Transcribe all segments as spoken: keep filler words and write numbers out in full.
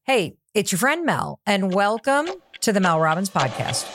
Hey, it's your friend Mel, and welcome to the Mel Robbins Podcast.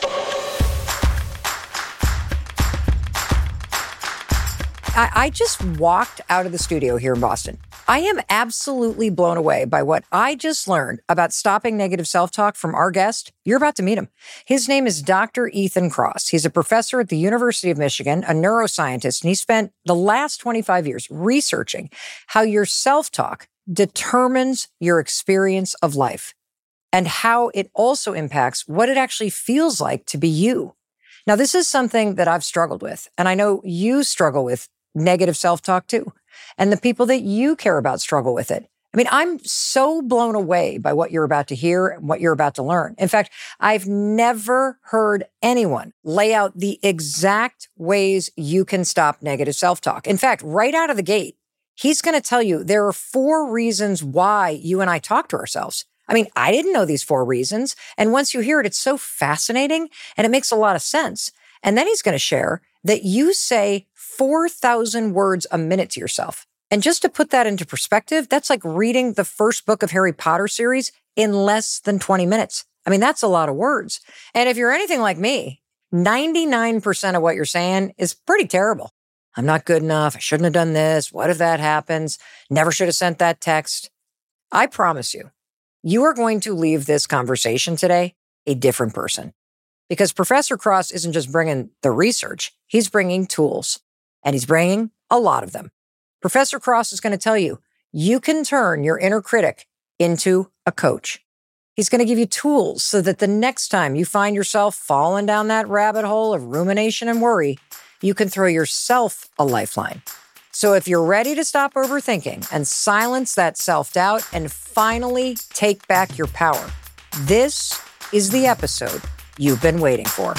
I, I just walked out of the studio here in Boston. I am absolutely blown away by what I just learned about stopping negative self-talk from our guest. You're about to meet him. His name is Doctor Ethan Kross. He's a professor at the University of Michigan, a neuroscientist, and he spent the last twenty-five years researching how your self-talk determines your experience of life and how it also impacts what it actually feels like to be you. Now, this is something that I've struggled with, and I know you struggle with negative self-talk too. And the people that you care about struggle with it. I mean, I'm so blown away by what you're about to hear and what you're about to learn. In fact, I've never heard anyone lay out the exact ways you can stop negative self-talk. In fact, right out of the gate, he's going to tell you there are four reasons why you and I talk to ourselves. I mean, I didn't know these four reasons. And once you hear it, it's so fascinating and it makes a lot of sense. And then he's going to share that you say four thousand words a minute to yourself. And just to put that into perspective, that's like reading the first book of Harry Potter series in less than twenty minutes. I mean, that's a lot of words. And if you're anything like me, ninety-nine percent of what you're saying is pretty terrible. I'm not good enough. I shouldn't have done this. What if that happens? Never should have sent that text. I promise you, you are going to leave this conversation today a different person. Because Professor Kross isn't just bringing the research, he's bringing tools. And he's bringing a lot of them. Professor Kross is going to tell you, you can turn your inner critic into a coach. He's going to give you tools so that the next time you find yourself falling down that rabbit hole of rumination and worry, you can throw yourself a lifeline. So if you're ready to stop overthinking and silence that self-doubt and finally take back your power, this is the episode you've been waiting for.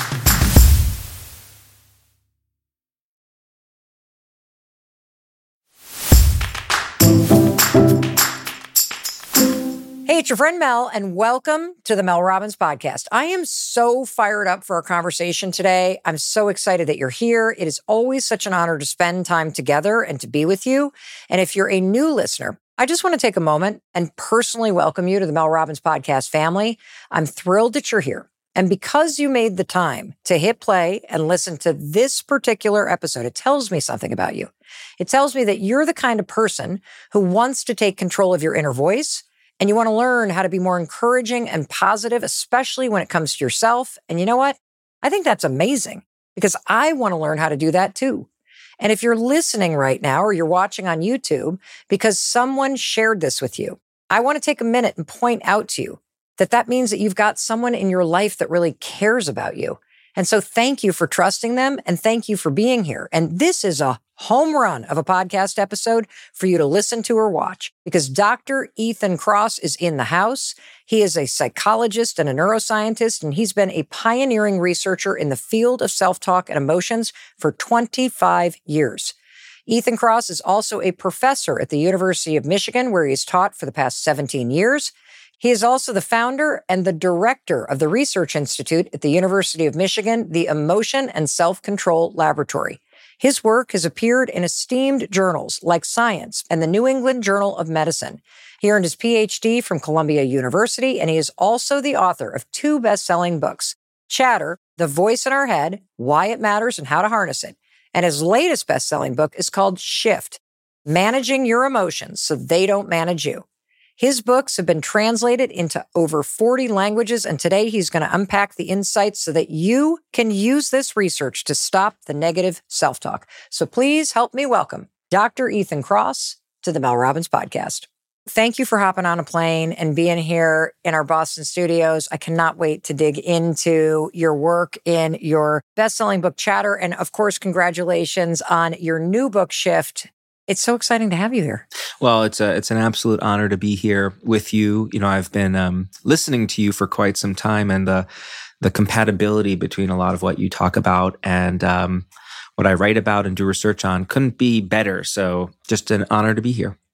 Hey, it's your friend Mel, and welcome to the Mel Robbins Podcast. I am so fired up for our conversation today. I'm so excited that you're here. It is always such an honor to spend time together and to be with you. And if you're a new listener, I just want to take a moment and personally welcome you to the Mel Robbins Podcast family. I'm thrilled that you're here. And because you made the time to hit play and listen to this particular episode, it tells me something about you. It tells me that you're the kind of person who wants to take control of your inner voice, and you want to learn how to be more encouraging and positive, especially when it comes to yourself. And you know what? I think that's amazing because I want to learn how to do that too. And if you're listening right now or you're watching on YouTube because someone shared this with you, I want to take a minute and point out to you that that means that you've got someone in your life that really cares about you. And so thank you for trusting them and thank you for being here. And this is a home run of a podcast episode for you to listen to or watch because Doctor Ethan Kross is in the house. He is a psychologist and a neuroscientist, and he's been a pioneering researcher in the field of self-talk and emotions for twenty-five years. Ethan Kross is also a professor at the University of Michigan, where he's taught for the past seventeen years. He is also the founder and the director of the Research Institute at the University of Michigan, the Emotion and Self-Control Laboratory. His work has appeared in esteemed journals like Science and the New England Journal of Medicine. He earned his P H D from Columbia University, and he is also the author of two best-selling books, Chatter, The Voice in Our Head, Why It Matters and How to Harness It. And his latest best-selling book is called Shift, Managing Your Emotions So They Don't Manage You. His books have been translated into over forty languages, and today he's going to unpack the insights so that you can use this research to stop the negative self-talk. So please help me welcome Doctor Ethan Kross to the Mel Robbins Podcast. Thank you for hopping on a plane and being here in our Boston studios. I cannot wait to dig into your work in your best-selling book, Chatter, and of course, congratulations on your new book, Shift. It's so exciting to have you here. Well, it's a it's an absolute honor to be here with you. You know, I've been um, listening to you for quite some time, and the the compatibility between a lot of what you talk about and um, what I write about and do research on couldn't be better. So, just an honor to be here.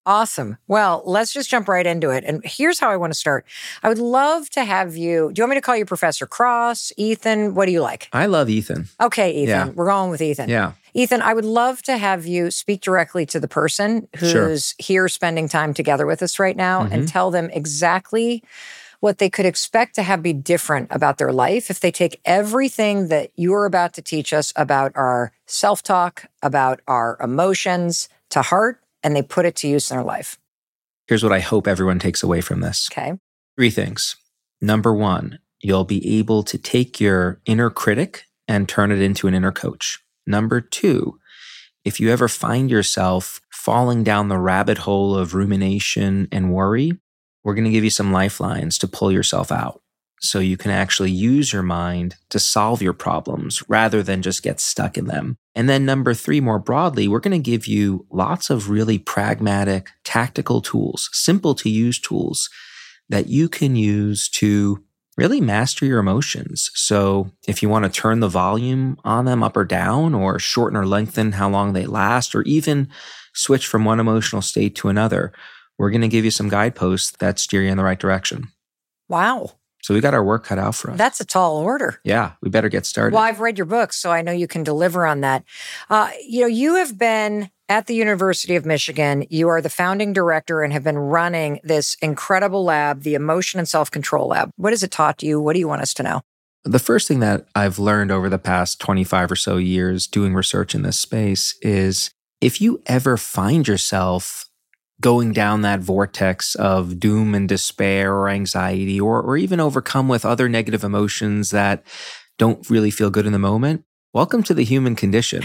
Awesome. Well, let's just jump right into it. And here's how I want to start. I would love to have you, do you want me to call you Professor Cross, Ethan? What do you like? I love Ethan. Okay, Ethan. Yeah. We're going with Ethan. Yeah. Ethan, I would love to have you speak directly to the person who's sure. here spending time together with us right now mm-hmm. and tell them exactly what they could expect to have be different about their life if they take everything that you're about to teach us about our self-talk, about our emotions to heart, and they put it to use in their life. Here's what I hope everyone takes away from this. Okay. Three things. Number one, you'll be able to take your inner critic and turn it into an inner coach. Number two, if you ever find yourself falling down the rabbit hole of rumination and worry, we're going to give you some lifelines to pull yourself out so you can actually use your mind to solve your problems rather than just get stuck in them. And then number three, more broadly, we're going to give you lots of really pragmatic, tactical tools, simple to use tools that you can use to really master your emotions. So if you want to turn the volume on them up or down, or shorten or lengthen how long they last, or even switch from one emotional state to another, we're going to give you some guideposts that steer you in the right direction. Wow. So we got our work cut out for us. That's a tall order. Yeah, we better get started. Well, I've read your book, so I know you can deliver on that. Uh, you know, you have been at the University of Michigan. You are the founding director and have been running this incredible lab, the Emotion and Self-Control Lab. What has it taught you? What do you want us to know? The first thing that I've learned over the past twenty-five or so years doing research in this space is if you ever find yourself going down that vortex of doom and despair or anxiety, or, or even overcome with other negative emotions that don't really feel good in the moment, welcome to the human condition.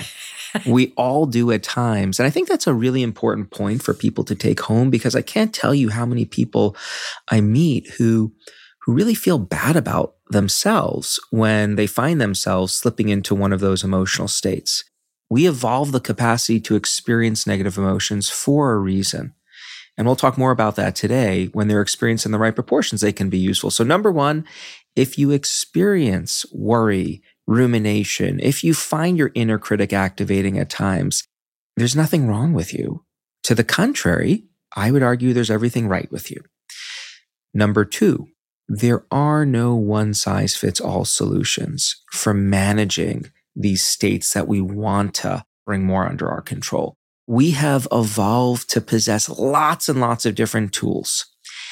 We all do at times. And I think that's a really important point for people to take home, because I can't tell you how many people I meet who, who really feel bad about themselves when they find themselves slipping into one of those emotional states. We evolve the capacity to experience negative emotions for a reason. And we'll talk more about that today. When they're experienced in the right proportions, they can be useful. So number one, if you experience worry, rumination, if you find your inner critic activating at times, there's nothing wrong with you. To the contrary, I would argue there's everything right with you. Number two, there are no one-size-fits-all solutions for managing these states that we want to bring more under our control. We have evolved to possess lots and lots of different tools.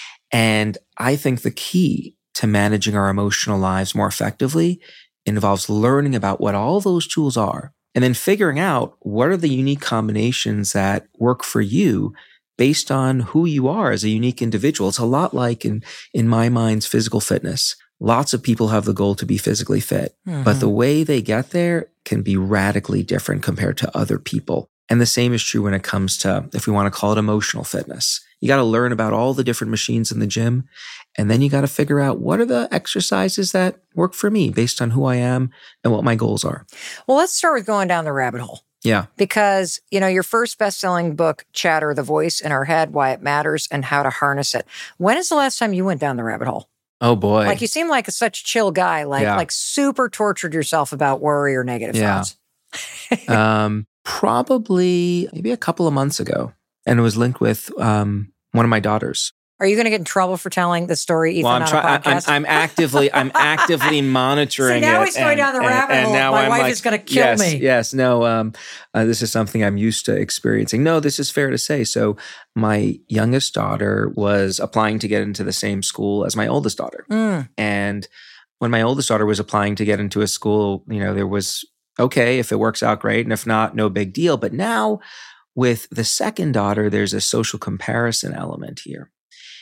And I think the key to managing our emotional lives more effectively involves learning about what all those tools are and then figuring out what are the unique combinations that work for you based on who you are as a unique individual. It's a lot like in, in my mind's physical fitness. Lots of people have the goal to be physically fit, mm-hmm. but the way they get there can be radically different compared to other people. And the same is true when it comes to, if we want to call it emotional fitness. You got to learn about all the different machines in the gym. And then you got to figure out what are the exercises that work for me based on who I am and what my goals are. Well, let's start with going down the rabbit hole. Yeah. Because, you know, your first best-selling book, Chatter, The Voice in Our Head, Why It Matters and How to Harness It. When is the last time you went down the rabbit hole? Oh, boy. Like, you seem like a, such a chill guy, like, yeah. like super tortured yourself about worry or negative yeah. thoughts. um, probably maybe a couple of months ago. And it was linked with um, one of my daughters. Are you going to get in trouble for telling the story, Ethan, well, I'm on try- a podcast? I'm, I'm actively, I'm actively monitoring it. See, now he's going and, down the and, rabbit and hole. now My I'm wife like, is going to kill yes, me. Yes, no, um, uh, this is something I'm used to experiencing. No, this is fair to say. So my youngest daughter was applying to get into the same school as my oldest daughter. Mm. And when my oldest daughter was applying to get into a school, you know, there was, okay, if it works out, great. And if not, no big deal. But now with the second daughter, there's a social comparison element here.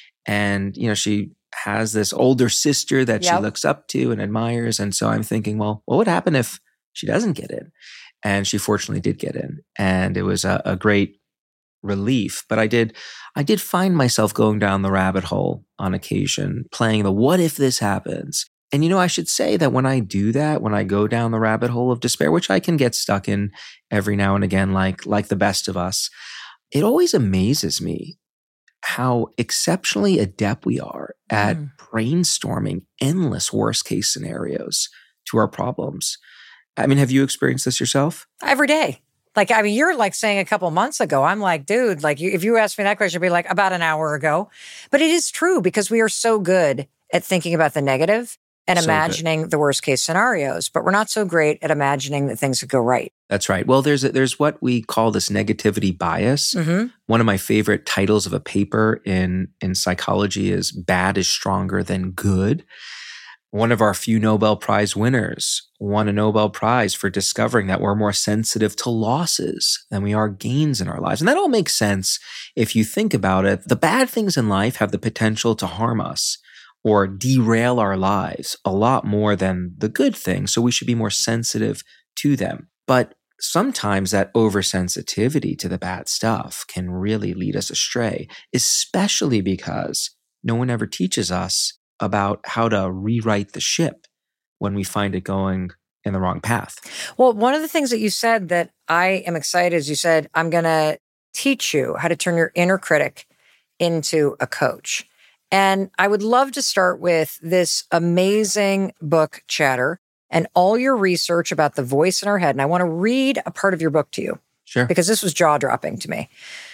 And, you know, she has this older sister that yep. she looks up to and admires. And so I'm thinking, well, what would happen if she doesn't get in? And she fortunately did get in. And it was a, a great relief. But I did, I did find myself going down the rabbit hole on occasion, playing the what if this happens? And, you know, I should say that when I do that, when I go down the rabbit hole of despair, which I can get stuck in every now and again, like, like the best of us, it always amazes me how exceptionally adept we are at mm. brainstorming endless worst case scenarios to our problems. I mean, have you experienced this yourself? Every day. Like, I mean, you're like saying a couple months ago, I'm like, dude, like you, if you asked me that question, I'd be like about an hour ago. But it is true because we are so good at thinking about the negative and So imagining good. the worst case scenarios, but we're not so great at imagining that things could go right. That's right. Well, there's a, there's what we call this negativity bias. Mm-hmm. One of my favorite titles of a paper in in psychology is "Bad is Stronger Than Good." One of our few Nobel Prize winners won a Nobel Prize for discovering that we're more sensitive to losses than we are gains in our lives. And that all makes sense if you think about it. The bad things in life have the potential to harm us or derail our lives a lot more than the good things. So we should be more sensitive to them. But sometimes that oversensitivity to the bad stuff can really lead us astray, especially because no one ever teaches us about how to rewrite the ship when we find it going in the wrong path. Well, one of the things that you said that I am excited is you said, I'm going to teach you how to turn your inner critic into a coach. And I would love to start with this amazing book, Chatter, and all your research about the voice in our head. And I want to read a part of your book to you. Sure. Because this was jaw-dropping to me.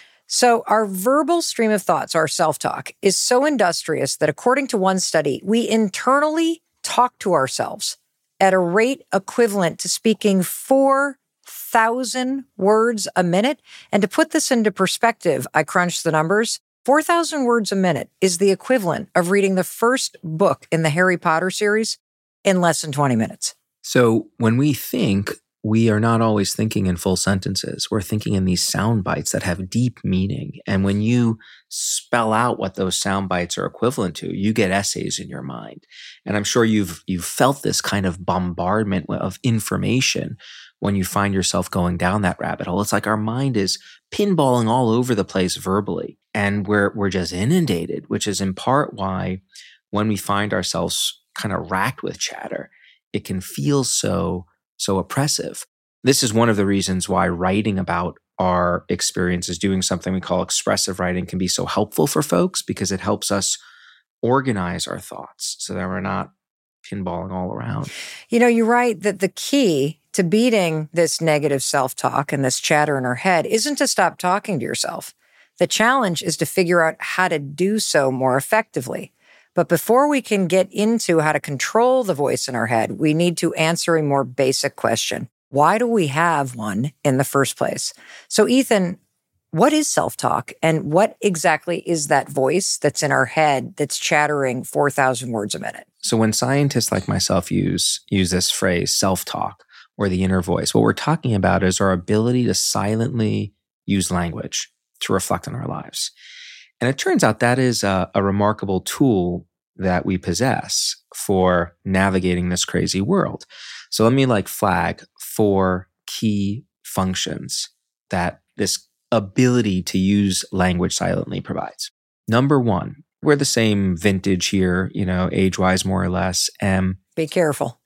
So our verbal stream of thoughts, our self-talk, is so industrious that according to one study, we internally talk to ourselves at a rate equivalent to speaking four thousand words a minute. And to put this into perspective, I crunched the numbers. four thousand words a minute is the equivalent of reading the first book in the Harry Potter series in less than twenty minutes. So when we think, we are not always thinking in full sentences. We're thinking in these sound bites that have deep meaning. And when you spell out what those sound bites are equivalent to, you get essays in your mind. And I'm sure you've you've felt this kind of bombardment of information when you find yourself going down that rabbit hole. It's like our mind is pinballing all over the place verbally, and we're we're just inundated, which is in part why when we find ourselves kind of racked with chatter, it can feel so so oppressive. This is one of the reasons why writing about our experiences, doing something we call expressive writing, can be so helpful for folks, because it helps us organize our thoughts so that we're not pinballing all around. You know, you're right that the key to beating this negative self-talk and this chatter in our head isn't to stop talking to yourself. The challenge is to figure out how to do so more effectively. But before we can get into how to control the voice in our head, we need to answer a more basic question. Why do we have one in the first place? So, Ethan, what is self-talk, and what exactly is that voice that's in our head that's chattering four thousand words a minute? So when scientists like myself use, use this phrase, self-talk, or the inner voice, what we're talking about is our ability to silently use language to reflect on our lives. And it turns out that is a, a remarkable tool that we possess for navigating this crazy world. So let me like flag four key functions that this ability to use language silently provides. Number one, we're the same vintage here, you know, age-wise more or less. Um, Be careful.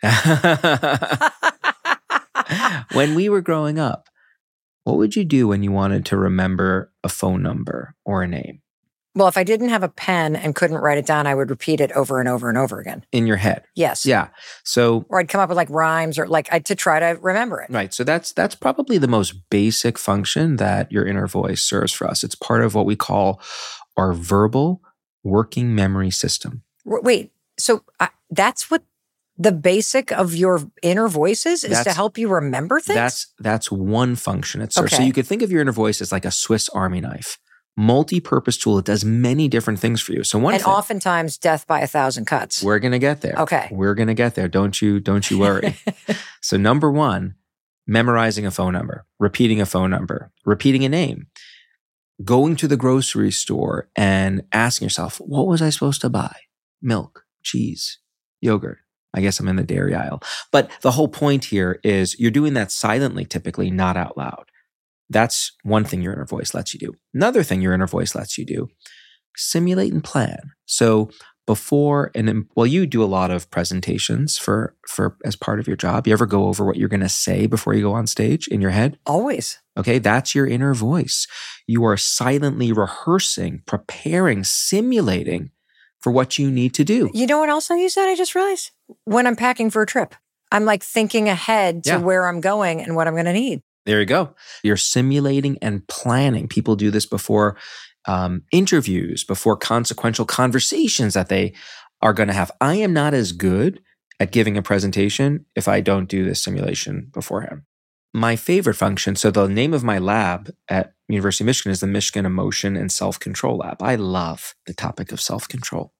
When we were growing up, what would you do when you wanted to remember a phone number or a name? Well, if I didn't have a pen and couldn't write it down, I would repeat it over and over and over again. In your head. Yes. Yeah. So, or I'd come up with like rhymes or like I, to try to remember it. Right. So that's that's probably the most basic function that your inner voice serves for us. It's part of what we call our verbal working memory system. Wait, so I, that's what the basic of your inner voice is, is to help you remember things? That's that's one function it serves. Okay. So you could think of your inner voice as like a Swiss Army knife. Multi-purpose tool. It does many different things for you. So one and thing, oftentimes death by a thousand cuts. We're going to get there. Okay. We're going to get there. Don't you, don't you worry. So number one, memorizing a phone number, repeating a phone number, repeating a name, going to the grocery store and asking yourself, what was I supposed to buy? Milk, cheese, yogurt. I guess I'm in the dairy aisle. But the whole point here is you're doing that silently, typically, not out loud. That's one thing your inner voice lets you do. Another thing your inner voice lets you do, simulate and plan. So before, and well, you do a lot of presentations for, for as part of your job. You ever go over what you're going to say before you go on stage in your head? Always. Okay, that's your inner voice. You are silently rehearsing, preparing, simulating for what you need to do. You know what else I use that? I just realized when I'm packing for a trip, I'm like thinking ahead to Yeah. where I'm going and what I'm going to need. There you go. You're simulating and planning. People do this before um, interviews, before consequential conversations that they are going to have. I am not as good at giving a presentation if I don't do this simulation beforehand. My favorite function, so the name of my lab at University of Michigan is the Michigan Emotion and Self-Control Lab. I love the topic of self-control.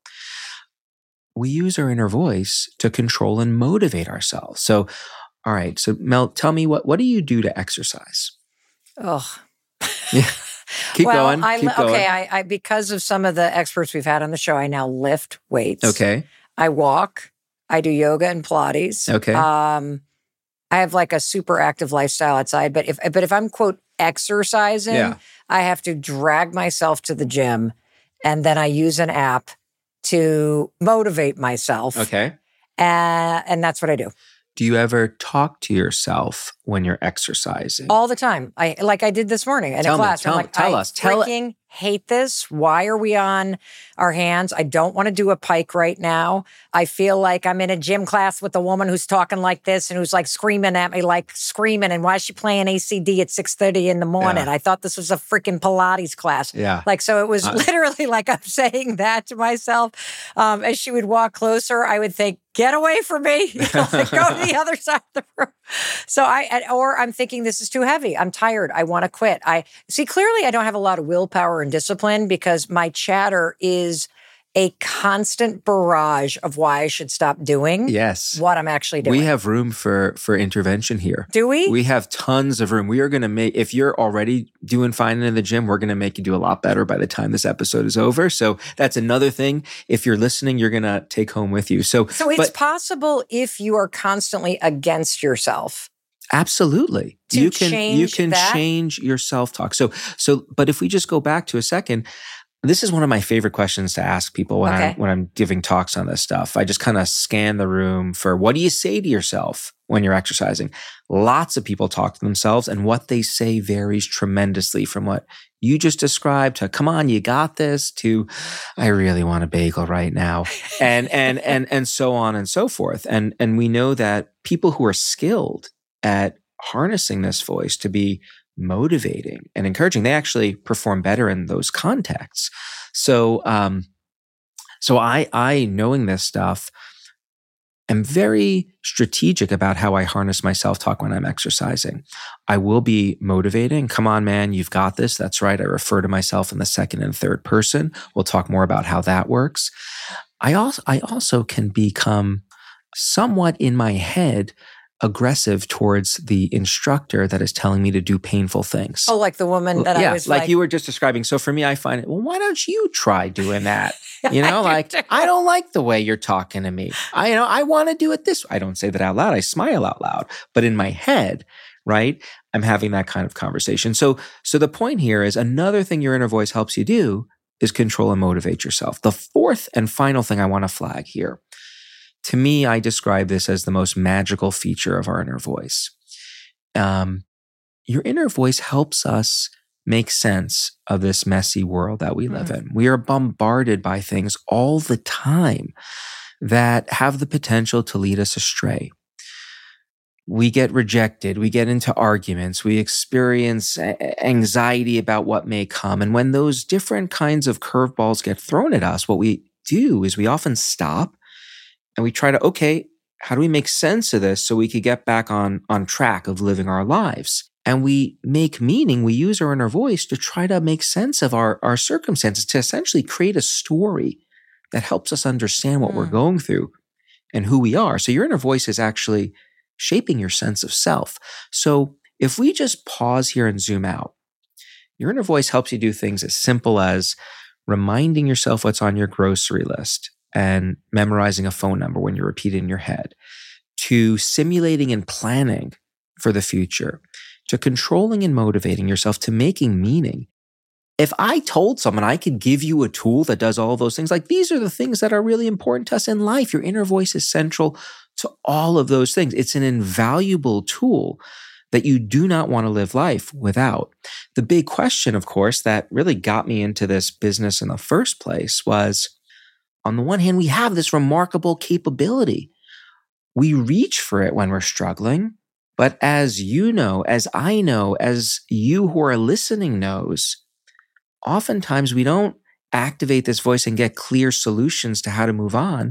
We use our inner voice to control and motivate ourselves. So, all right. So Mel, tell me, what, what do you do to exercise? Oh, yeah. Keep well, going. I, Keep going. Okay. I, I, because of some of the experts we've had on the show, I now lift weights. Okay. I walk. I do yoga and Pilates. Okay. Um, I have like a super active lifestyle outside, but if but if I'm quote exercising, Yeah. I have to drag myself to the gym, and then I use an app to motivate myself. Okay. Uh, and that's what I do. Do you ever talk to yourself when you're exercising? All the time. I like I did this morning in Tell a me, class. tell I'm me, like, tell I us, tell it- freaking hate this. Why are we on our hands? I don't want to do a pike right now. I feel like I'm in a gym class with a woman who's talking like this and who's like screaming at me, like screaming. And why is she playing A C D at six thirty in the morning? Yeah. I thought this was a freaking Pilates class. Yeah. Like, so it was Uh, literally like I'm saying that to myself. Um, as she would walk closer, I would think, get away from me. You know, like, go to the other side of the room. So I, or I'm thinking this is too heavy. I'm tired. I want to quit. I see clearly I don't have a lot of willpower and discipline because my chatter is a constant barrage of why I should stop doing Yes. what I'm actually doing. We have room for for intervention here. Do we? We have tons of room. We are going to make, if you're already doing fine in the gym, we're going to make you do a lot better by the time this episode is over. So that's another thing. If you're listening, you're going to take home with you. So, so it's but possible if you are constantly against yourself. absolutely. To you can you change can that? change your self-talk. So so but if we just go back to a second, this is one of my favorite questions to ask people when Okay. I'm when I'm giving talks on this stuff. I just kind of scan the room for what do you say to yourself when you're exercising? Lots of people talk to themselves, and what they say varies tremendously from what you just described to come on, you got this, to I really want a bagel right now. And and and and so on and so forth. And and we know that people who are skilled at harnessing this voice to be motivating and encouraging, they actually perform better in those contexts. So, um, so I, I knowing this stuff, am very strategic about how I harness my self-talk when I'm exercising. I will be motivating. Come on, man, you've got this. That's right. I refer to myself in the second and third person. We'll talk more about how that works. I also, I also can become somewhat in my head aggressive towards the instructor that is telling me to do painful things. Oh, like the woman that yeah, I was like, like, you were just describing. So for me, I find it, well, why don't you try doing that? You know, I like, do. I don't like the way you're talking to me. I, you know, I want to do it this way. I don't say that out loud. I smile out loud. But in my head, right, I'm having that kind of conversation. So, so the point here is another thing your inner voice helps you do is control and motivate yourself. The fourth and final thing I want to flag here, to me, I describe this as the most magical feature of our inner voice. Um, your inner voice helps us make sense of this messy world that we live Mm. in. We are bombarded by things all the time that have the potential to lead us astray. We get rejected. We get into arguments. We experience a- anxiety about what may come. And when those different kinds of curveballs get thrown at us, what we do is we often stop and we try to, okay, how do we make sense of this so we could get back on, on track of living our lives? And we make meaning, we use our inner voice to try to make sense of our, our circumstances, to essentially create a story that helps us understand what Mm. we're going through and who we are. So your inner voice is actually shaping your sense of self. So if we just pause here and zoom out, your inner voice helps you do things as simple as reminding yourself what's on your grocery list and memorizing a phone number when you repeat it in your head, to simulating and planning for the future, to controlling and motivating yourself, to making meaning. If I told someone I could give you a tool that does all those things, like these are the things that are really important to us in life. Your inner voice is central to all of those things. It's an invaluable tool that you do not want to live life without. The big question, of course, that really got me into this business in the first place was, on the one hand, we have this remarkable capability. We reach for it when we're struggling, But as you know, as I know, as you who are listening knows, oftentimes we don't activate this voice and get clear solutions to how to move on.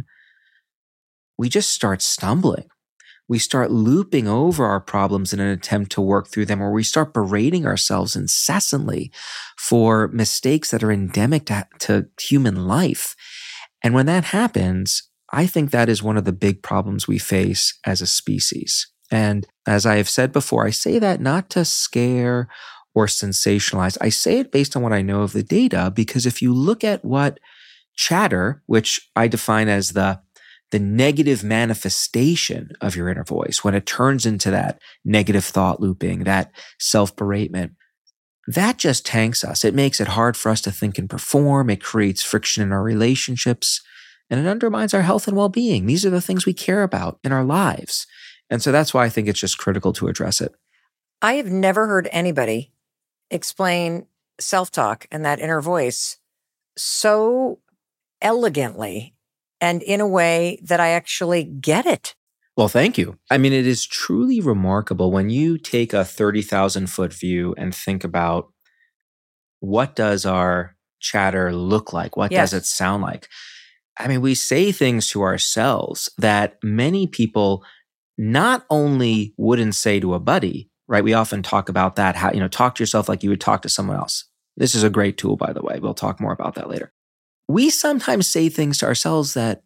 We just start stumbling. We start looping over our problems in an attempt to work through them, or we start berating ourselves incessantly for mistakes that are endemic to, to human life. And when that happens, I think that is one of the big problems we face as a species. And as I have said before, I say that not to scare or sensationalize. I say it based on what I know of the data, because if you look at what chatter, which I define as the the negative manifestation of your inner voice, when it turns into that negative thought looping, that self-beratement, that just tanks us. It makes it hard for us to think and perform. It creates friction in our relationships, and it undermines our health and well-being. These are the things we care about in our lives. And so that's why I think it's just critical to address it. I have never heard anybody explain self-talk and that inner voice so elegantly and in a way that I actually get it. Well, thank you. I mean, it is truly remarkable when you take a thirty thousand foot view and think about what does our chatter look like? What Yes. does it sound like? I mean, we say things to ourselves that many people not only wouldn't say to a buddy, right? We often talk about that, how, you know, talk to yourself like you would talk to someone else. This is a great tool, by the way. We'll talk more about that later. We sometimes say things to ourselves that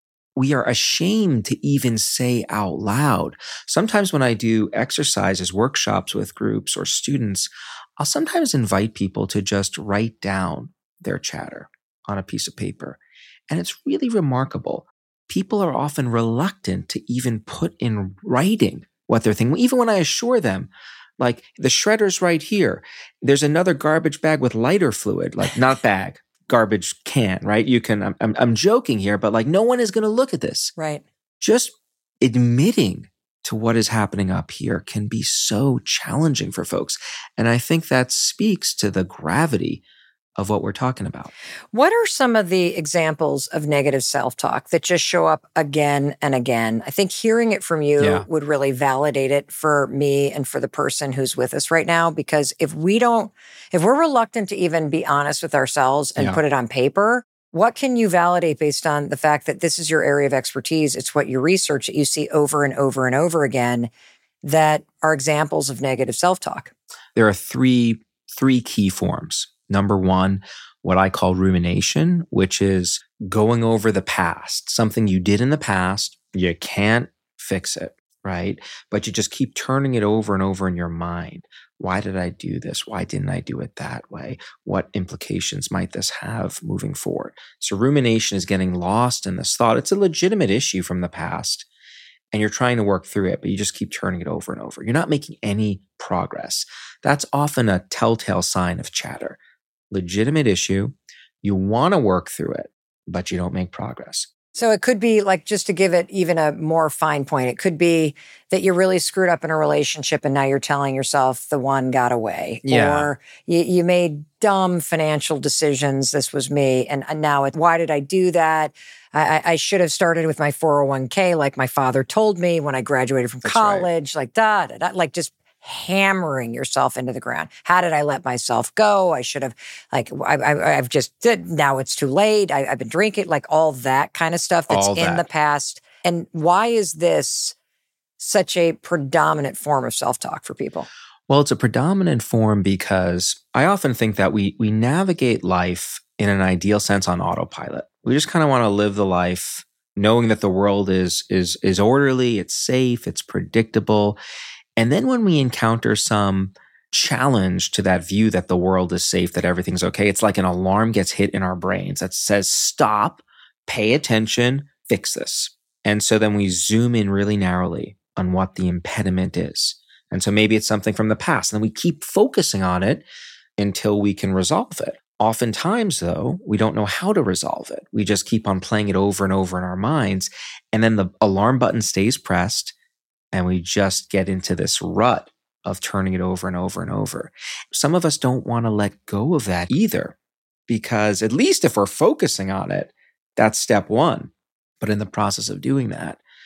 we are ashamed to even say out loud. Sometimes when I do exercises, workshops with groups or students, I'll sometimes invite people to just write down their chatter on a piece of paper. And it's really remarkable. People are often reluctant to even put in writing what they're thinking. Even when I assure them, like, the shredder's right here. There's another garbage bag with lighter fluid, like not bag. Garbage can, right? You can, I'm, I'm, I'm joking here, but like no one is going to look at this. Right. Just admitting to what is happening up here can be so challenging for folks. And I think that speaks to the gravity of what we're talking about. What are some of the examples of negative self-talk that just show up again and again? I think hearing it from you Yeah. would really validate it for me and for the person who's with us right now. Because if we don't, if we're reluctant to even be honest with ourselves and Yeah. put it on paper, what can you validate based on the fact that this is your area of expertise? It's what you research that you see over and over and over again that are examples of negative self-talk. There are three, three key forms. Number one, what I call rumination, which is going over the past, something you did in the past. You can't fix it, right? But you just keep turning it over and over in your mind. Why did I do this? Why didn't I do it that way? What implications might this have moving forward? So rumination is getting lost in this thought. It's a legitimate issue from the past, and you're trying to work through it, but you just keep turning it over and over. You're not making any progress. That's often a telltale sign of chatter. Legitimate issue. You want to work through it, but you don't make progress. So it could be like, just to give it even a more fine point, it could be that you really screwed up in a relationship and now you're telling yourself the one got away. Yeah. Or you, you made dumb financial decisions. This was me. And, and now it, why did I do that? I, I should have started with my four oh one k like my father told me when I graduated from That's right. college, like da, da, da, like just hammering yourself into the ground. How did I let myself go? I should have, like, I, I, I've just did. Now it's too late. I, I've been drinking, like all that kind of stuff that's All in that. the past. And why is this such a predominant form of self-talk for people? Well, it's a predominant form because I often think that we we navigate life in an ideal sense on autopilot. We just kind of want to live the life knowing that the world is is is orderly, it's safe, it's predictable. And then when we encounter some challenge to that view that the world is safe, that everything's okay, it's like an alarm gets hit in our brains that says, stop, pay attention, fix this. And so then we zoom in really narrowly on what the impediment is. And so maybe it's something from the past, and then we keep focusing on it until we can resolve it. Oftentimes, though, we don't know how to resolve it. We just keep on playing it over and over in our minds, and then the alarm button stays pressed, and we just get into this rut of turning it over and over and over. Some of us don't want to let go of that either, because at least if we're focusing on it, that's step one. But in the process of doing that,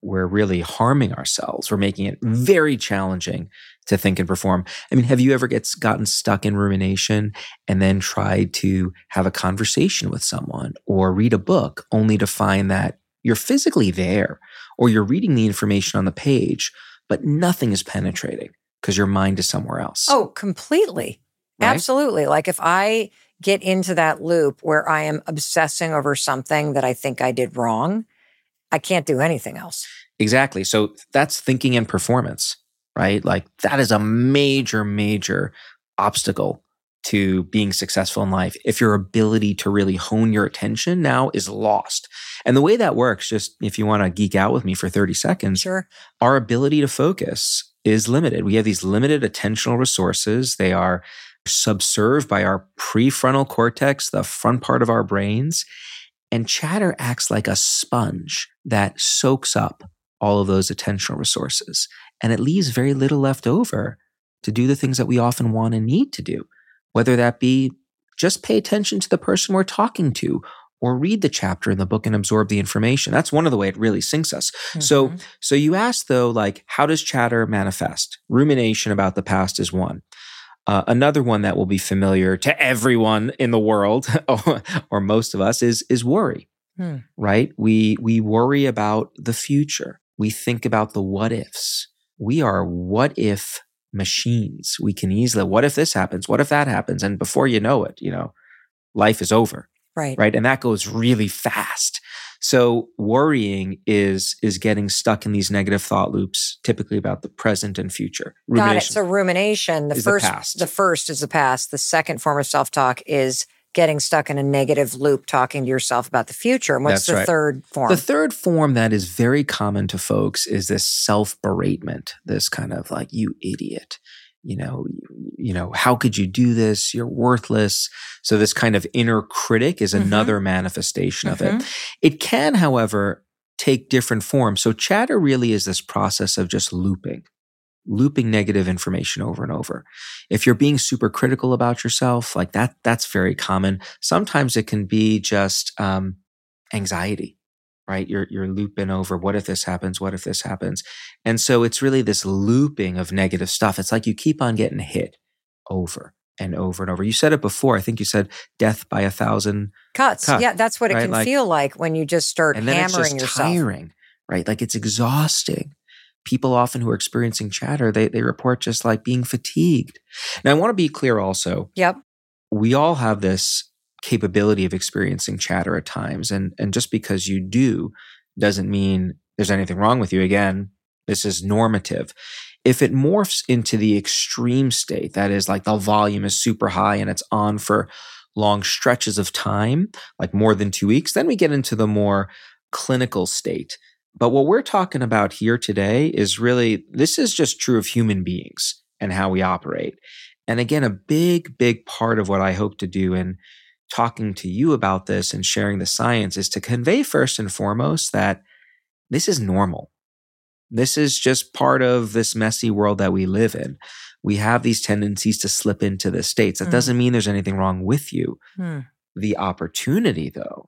we're really harming ourselves. We're making it very challenging to think and perform. I mean, have you ever gets gotten stuck in rumination and then tried to have a conversation with someone or read a book only to find that you're physically there or you're reading the information on the page, but nothing is penetrating because your mind is somewhere else? Oh, completely. Right? Absolutely. Like if I get into that loop where I am obsessing over something that I think I did wrong, I can't do anything else. Exactly. So that's thinking and performance, right? Like that is a major, major obstacle to being successful in life. If your ability to really hone your attention now is lost. And the way that works, just if you want to geek out with me for thirty seconds, sure. Our ability to focus is limited. We have these limited attentional resources. They are subserved by our prefrontal cortex, the front part of our brains. And chatter acts like a sponge that soaks up all of those attentional resources. And it leaves very little left over to do the things that we often want and need to do, whether that be just pay attention to the person we're talking to or read the chapter in the book and absorb the information. That's one of the way it really sinks us. Mm-hmm. So, so you asked though, like, how does chatter manifest? Rumination about the past is one. Uh, another one that will be familiar to everyone in the world, or most of us, is is worry. Hmm. Right? We we worry about the future. We think about the what ifs. We are what if machines. We can easily, what if this happens? What if that happens? And before you know it, you know, life is over. Right. Right. And that goes really fast. So worrying is is getting stuck in these negative thought loops, typically about the present and future. Got it. So rumination, the is first, the past. the first is the past. The second form of self-talk is getting stuck in a negative loop, talking to yourself about the future. And what's That's the right. third form? The third form that is very common to folks is this self-beratement, this kind of like, you idiot. You know, you, you know, how could you do this? You're worthless. So this kind of inner critic is mm-hmm. another manifestation mm-hmm. of it. It can, however, take different forms. So chatter really is this process of just looping, looping negative information over and over. If you're being super critical about yourself, like that, that's very common. Sometimes it can be just um, anxiety. Right? You're, you're looping over, what if this happens? What if this happens? And so it's really this looping of negative stuff. It's like you keep on getting hit over and over and over. You said it before. I think you said death by a thousand cuts. cuts yeah, that's what it right? can like, feel like when you just start and then hammering it's just yourself. Tiring, right? Like it's exhausting. People often who are experiencing chatter, they, they report just like being fatigued. Now, I want to be clear also. Yep. We all have this capability of experiencing chatter at times. And, and just because you do doesn't mean there's anything wrong with you. Again, this is normative. If it morphs into the extreme state, that is like the volume is super high and it's on for long stretches of time, like more than two weeks, then we get into the more clinical state. But what we're talking about here today is really, this is just true of human beings and how we operate. And again, a big, big part of what I hope to do in talking to you about this and sharing the science is to convey first and foremost that this is normal. This is just part of this messy world that we live in. We have these tendencies to slip into the states. That mm. doesn't mean there's anything wrong with you. Mm. The opportunity, though,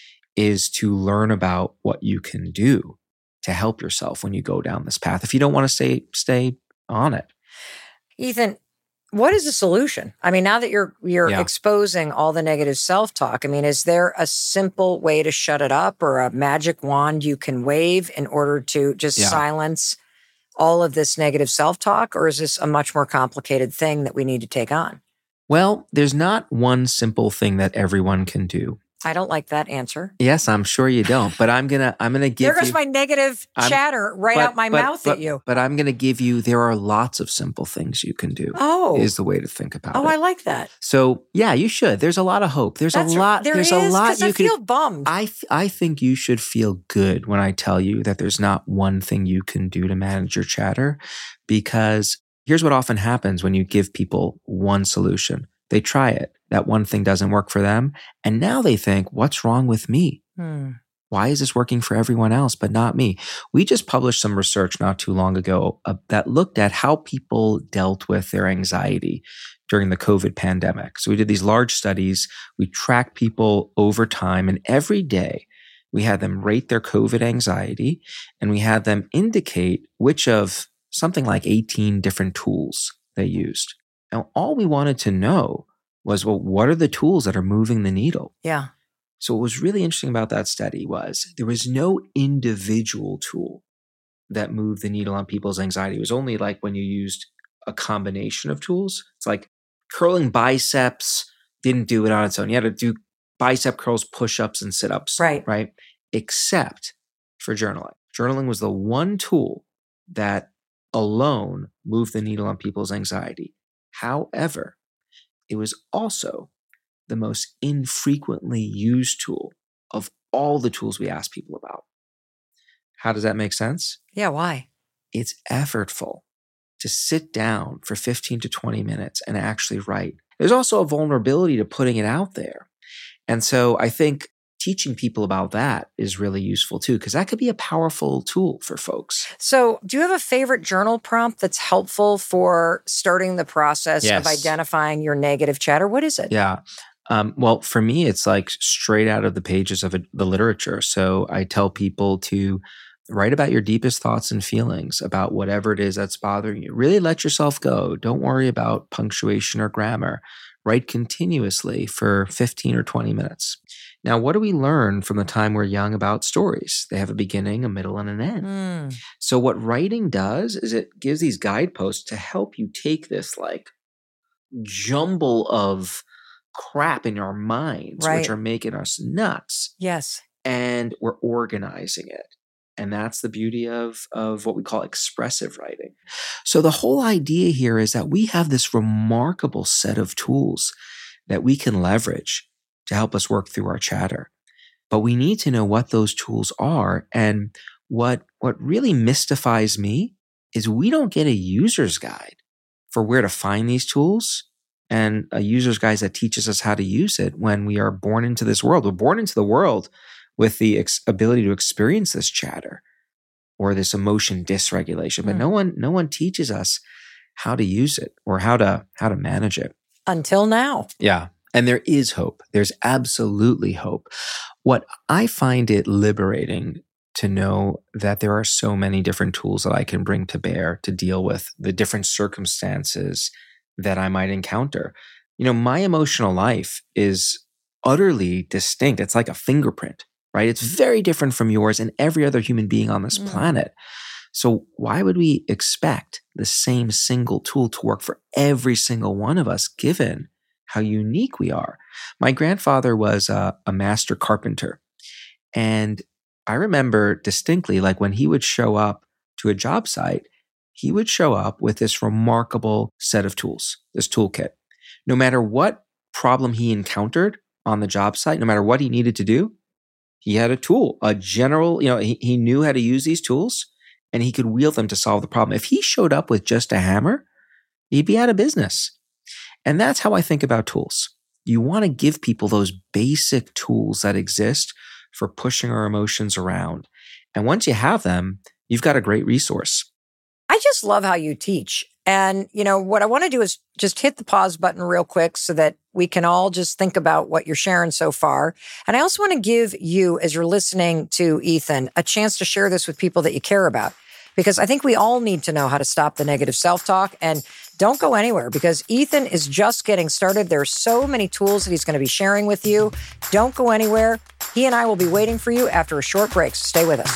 is to learn about what you can do to help yourself when you go down this path. If you don't want to stay, stay on it. Ethan, what is the solution? I mean, now that you're you're yeah. exposing all the negative self-talk, I mean, is there a simple way to shut it up or a magic wand you can wave in order to just yeah. silence all of this negative self-talk? Or is this a much more complicated thing that we need to take on? Well, there's not one simple thing that everyone can do. I don't like that answer. Yes, I'm sure you don't, but I'm gonna I'm gonna give there goes you, my negative I'm, chatter right but, out my but, mouth but, at you. But I'm gonna give you. There are lots of simple things you can do. Oh, is the way to think about oh, it. Oh, I like that. So yeah, you should. There's a lot of hope. There's That's a lot. There there's is, a lot. You I can, feel bummed. I I think you should feel good when I tell you that there's not one thing you can do to manage your chatter, because here's what often happens when you give people one solution. They try it. That one thing doesn't work for them. And now they think, what's wrong with me? Hmm. Why is this working for everyone else, but not me? We just published some research not too long ago uh, that looked at how people dealt with their anxiety during the COVID pandemic. So we did these large studies. We tracked people over time, and every day We had them rate their COVID anxiety, and we had them indicate which of something like eighteen different tools they used. Now, all we wanted to know was, well, what are the tools that are moving the needle? Yeah. So what was really interesting about that study was there was no individual tool that moved the needle on people's anxiety. It was only like when you used a combination of tools. It's like curling biceps didn't do it on its own. You had to do bicep curls, push-ups, and sit-ups. Right. Right. Except for journaling. Journaling was the one tool that alone moved the needle on people's anxiety. However, it was also the most infrequently used tool of all the tools we ask people about. How does that make sense? Yeah, why? It's effortful to sit down for fifteen to twenty minutes and actually write. There's also a vulnerability to putting it out there. And so I think teaching people about that is really useful too, because that could be a powerful tool for folks. So do you have a favorite journal prompt that's helpful for starting the process Yes. of identifying your negative chatter? What is it? Yeah. Um, well, for me, it's like straight out of the pages of a, the literature. So I tell people to write about your deepest thoughts and feelings about whatever it is that's bothering you. Really let yourself go. Don't worry about punctuation or grammar. Write continuously for fifteen or twenty minutes. Now, what do we learn from the time we're young about stories? They have a beginning, a middle, and an end. Mm. So what writing does is it gives these guideposts to help you take this like jumble of crap in our minds, Right. which are making us nuts, Yes. and we're organizing it. And that's the beauty of, of what we call expressive writing. So the whole idea here is that we have this remarkable set of tools that we can leverage to help us work through our chatter. But we need to know what those tools are. And what, what really mystifies me is we don't get a user's guide for where to find these tools and a user's guide that teaches us how to use it when we are born into this world. We're born into the world with the ex- ability to experience this chatter or this emotion dysregulation, but Mm. no one, no one teaches us how to use it or how to, how to manage it. Until now. Yeah. And there is hope. There's absolutely hope. What I find it liberating to know that there are so many different tools that I can bring to bear to deal with the different circumstances that I might encounter. You know, my emotional life is utterly distinct. It's like a fingerprint, right? It's very different from yours and every other human being on this Mm. planet. So why would we expect the same single tool to work for every single one of us, given how unique we are? My grandfather was a, a master carpenter. And I remember distinctly, like when he would show up to a job site, he would show up with this remarkable set of tools, this toolkit. No matter what problem he encountered on the job site, no matter what he needed to do, he had a tool, a general, you know, he, he knew how to use these tools and he could wield them to solve the problem. If he showed up with just a hammer, he'd be out of business. And that's how I think about tools. You want to give people those basic tools that exist for pushing our emotions around. And once you have them, you've got a great resource. I just love how you teach. And, you know, what I want to do is just hit the pause button real quick so that we can all just think about what you're sharing so far. And I also want to give you, as you're listening to Ethan, a chance to share this with people that you care about. Because I think we all need to know how to stop the negative self-talk. And don't go anywhere because Ethan is just getting started. There are so many tools that he's going to be sharing with you. Don't go anywhere. He and I will be waiting for you after a short break. So stay with us.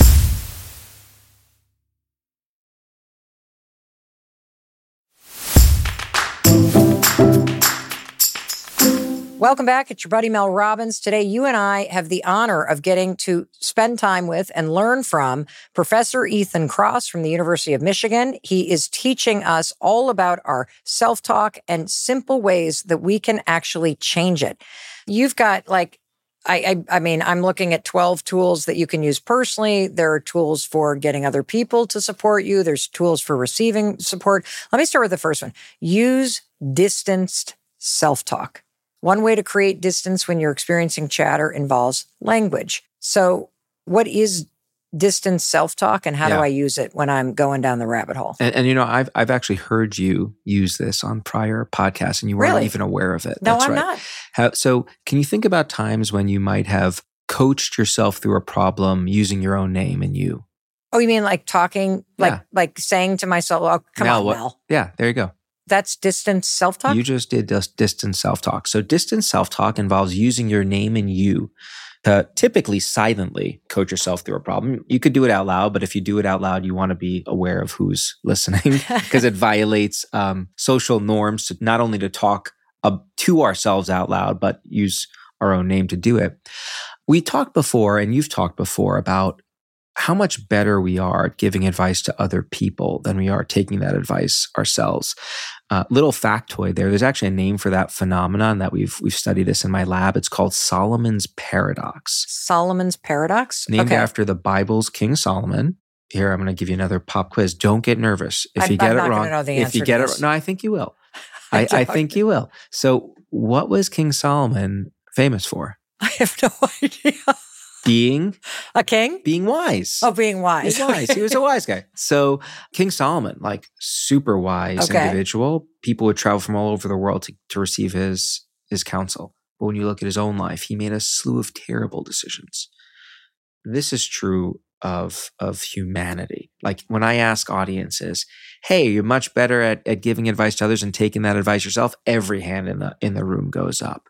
Welcome back. It's your buddy Mel Robbins. Today, you and I have the honor of getting to spend time with and learn from Professor Ethan Kross from the University of Michigan. He is teaching us all about our self-talk and simple ways that we can actually change it. You've got like, I, I, I mean, I'm looking at twelve tools that you can use personally. There are tools for getting other people to support you. There's tools for receiving support. Let me start with the first one. Use distanced self-talk. One way to create distance when you're experiencing chatter involves language. So what is distance self-talk and how Yeah. do I use it when I'm going down the rabbit hole? And, and you know, I've I've actually heard you use this on prior podcasts, and you weren't Really? even aware of it. No, That's I'm right. not. How, so, can you think about times when you might have coached yourself through a problem using your own name and you. Oh, you mean like talking, like Yeah. like saying to myself, oh, come Mel, on, what- Mel. Yeah, there you go. That's distance self-talk? You just did dis- distance self-talk. So distance self-talk involves using your name and you to typically silently coach yourself through a problem. You could do it out loud, but if you do it out loud, you want to be aware of who's listening because it violates um, social norms to not only to talk uh, to ourselves out loud, but use our own name to do it. We talked before, and you've talked before about how much better we are at giving advice to other people than we are taking that advice ourselves. Uh, little factoid there. There's actually a name for that phenomenon that we've we've studied this in my lab. It's called Solomon's Paradox. Solomon's Paradox? Named Okay. after the Bible's King Solomon. Here, I'm going to give you another pop quiz. Don't get nervous. If I'm- you get I'm it not wrong, gonna know the if you answer get to it, this. no, I think you will. I I, I don't. think you will. So, what was King Solomon famous for? I have no idea. Being A king? being wise. Oh, being wise. He's wise. He was a wise guy. So King Solomon, like super wise Okay. individual, people would travel from all over the world to, to receive his his counsel. But when you look at his own life, he made a slew of terrible decisions. This is true of of humanity. Like when I ask audiences, hey, you're much better at, at giving advice to others and taking that advice yourself, every hand in the in the room goes up.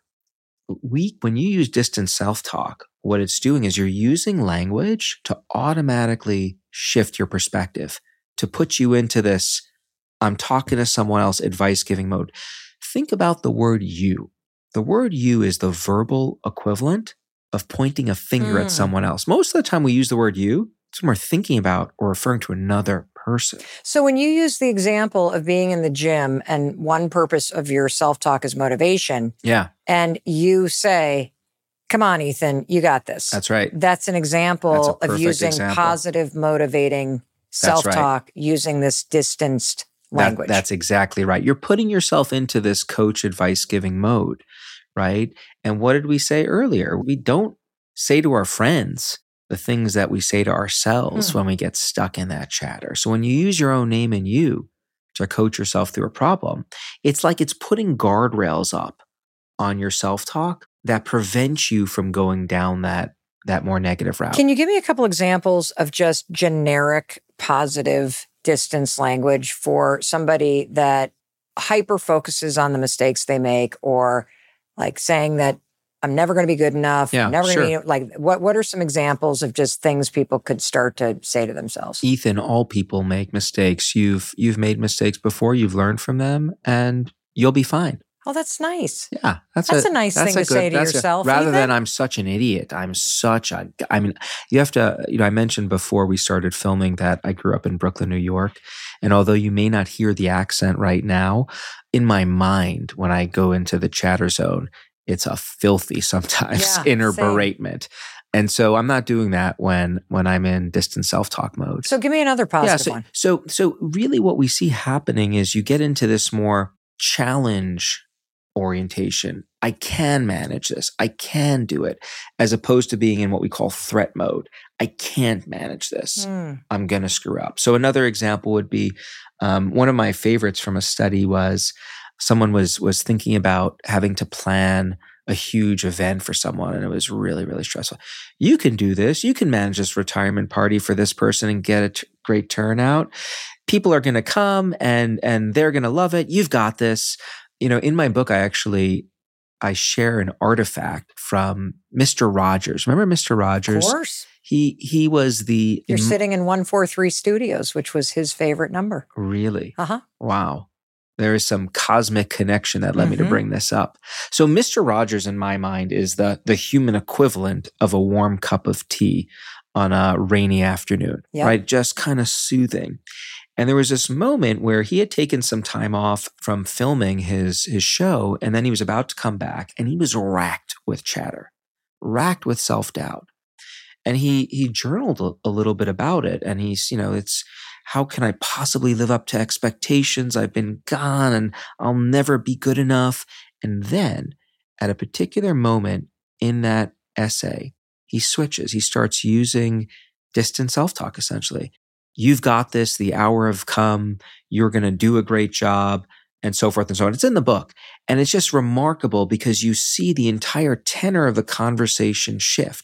We, when you use distance self-talk, what it's doing is you're using language to automatically shift your perspective, to put you into this, I'm talking to someone else, advice-giving mode. Think about the word you. The word you is the verbal equivalent of pointing a finger Mm. at someone else. Most of the time we use the word you, it's when we're thinking about or referring to another person. So when you use the example of being in the gym and one purpose of your self-talk is motivation, Yeah, and you say, come on, Ethan, you got this. that's right. That's an example That's a of perfect using example. positive, motivating right. self-talk using this distanced That- language. that's exactly right. You're putting yourself into this coach advice giving mode, right? And what did we say earlier? We don't say to our friends the things that we say to ourselves Hmm. when we get stuck in that chatter. So when you use your own name and you to coach yourself through a problem, it's like it's putting guardrails up on your self-talk that prevents you from going down that that more negative route. Can you give me a couple examples of just generic positive distance language for somebody that hyper focuses on the mistakes they make, or like saying that I'm never going to be good enough. Yeah, I'm never going to sure. be like, what, what are some examples of just things people could start to say to themselves? Ethan, all people make mistakes. You've you've made mistakes before, you've learned from them, and you'll be fine. Oh, that's nice. Yeah, that's, That's a nice thing to say to that's a- yourself, rather Ethan. than I'm such an idiot. I'm such a. I mean, you have to. You know, I mentioned before we started filming that I grew up in Brooklyn, New York, and although you may not hear the accent right now, in my mind when I go into the chatter zone, it's a filthy sometimes Yeah, inner same. beratement, and so I'm not doing that when when I'm in distant self talk mode. So give me another positive so, one. So, so really what we see happening is you get into this more challenge orientation. I can manage this. I can do it, as opposed to being in what we call threat mode. I can't manage this. Hmm. I'm going to screw up. So another example would be um, one of my favorites from a study was someone was was thinking about having to plan a huge event for someone, and it was really, really stressful. You can do this. You can manage this retirement party for this person and get a t- great turnout. People are going to come and and they're going to love it. You've got this. You know, in my book, I actually I share an artifact from Mister Rogers. Remember Mister Of Rogers? course. He he was the You're im- sitting in one forty-three Studios, which was his favorite number. really. Uh-huh. Wow. There is some cosmic connection that led me to Mhm. bring this up. So Mister Rogers, in my mind, is the the human equivalent of a warm cup of tea on a rainy afternoon, Yep. right? Just kind of soothing. And there was this moment where he had taken some time off from filming his his show, and then he was about to come back, and he was racked with chatter, racked with self-doubt. And he he journaled a, a little bit about it, and he's, you know, it's, how can I possibly live up to expectations? I've been gone and I'll never be good enough. And then at a particular moment in that essay, he switches. He starts using distant self-talk, essentially. You've got this, the hour have come, you're going to do a great job, and so forth and so on. It's in the book. And it's just remarkable because you see the entire tenor of the conversation shift.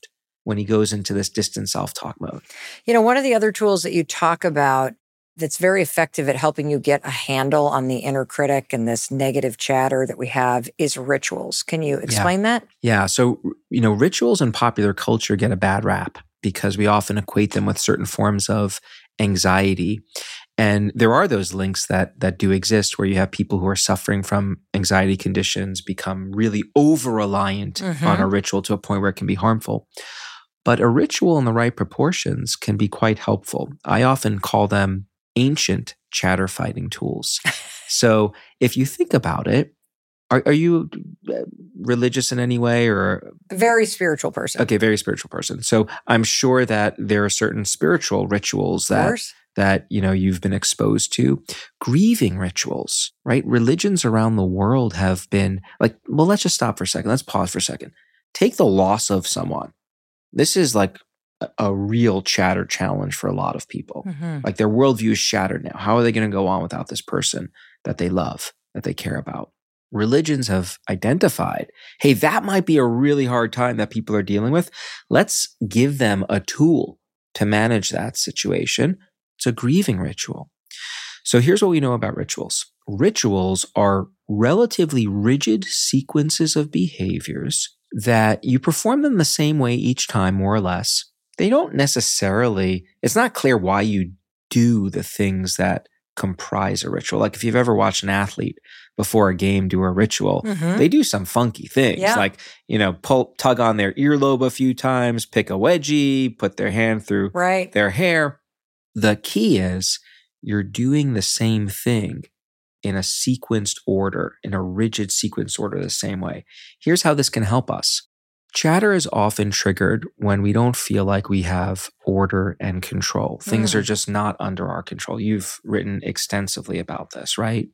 when he goes into this distant self-talk mode. You know, one of the other tools that you talk about that's very effective at helping you get a handle on the inner critic and this negative chatter that we have is rituals. Can you explain yeah. that? Yeah. So, you know, rituals in popular culture get a bad rap because we often equate them with certain forms of anxiety. And there are those links that that do exist where you have people who are suffering from anxiety conditions become really over-reliant mm-hmm. on a ritual to a point where it can be harmful. But a ritual in the right proportions can be quite helpful. I often call them ancient chatter fighting tools. So if you think about it, are, are you religious in any way or? A very spiritual person. Okay, very spiritual person. So I'm sure that there are certain spiritual rituals that, that you know, you've been exposed to. Grieving rituals, right? Religions around the world have been like, well, let's just stop for a second. Let's pause for a second. Take the loss of someone. This is like a, a real chatter challenge for a lot of people. Mm-hmm. Like their worldview is shattered now. How are they going to go on without this person that they love, that they care about? Religions have identified, hey, that might be a really hard time that people are dealing with. Let's give them a tool to manage that situation. It's a grieving ritual. So here's what we know about rituals. Rituals are relatively rigid sequences of behaviors that you perform them the same way each time, more or less. They don't necessarily, it's not clear why you do the things that comprise a ritual. Like if you've ever watched an athlete before a game do a ritual, mm-hmm. they do some funky things. Yeah. Like, you know, pull, tug on their earlobe a few times, pick a wedgie, put their hand through right. their hair. The key is you're doing the same thing in a sequenced order, in a rigid sequenced order the same way. Here's how this can help us. Chatter is often triggered when we don't feel like we have order and control. Things mm. are just not under our control. You've written extensively about this, right?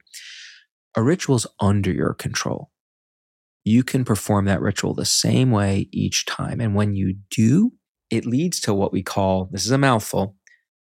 A ritual's under your control. You can perform that ritual the same way each time. And when you do, it leads to what we call, this is a mouthful,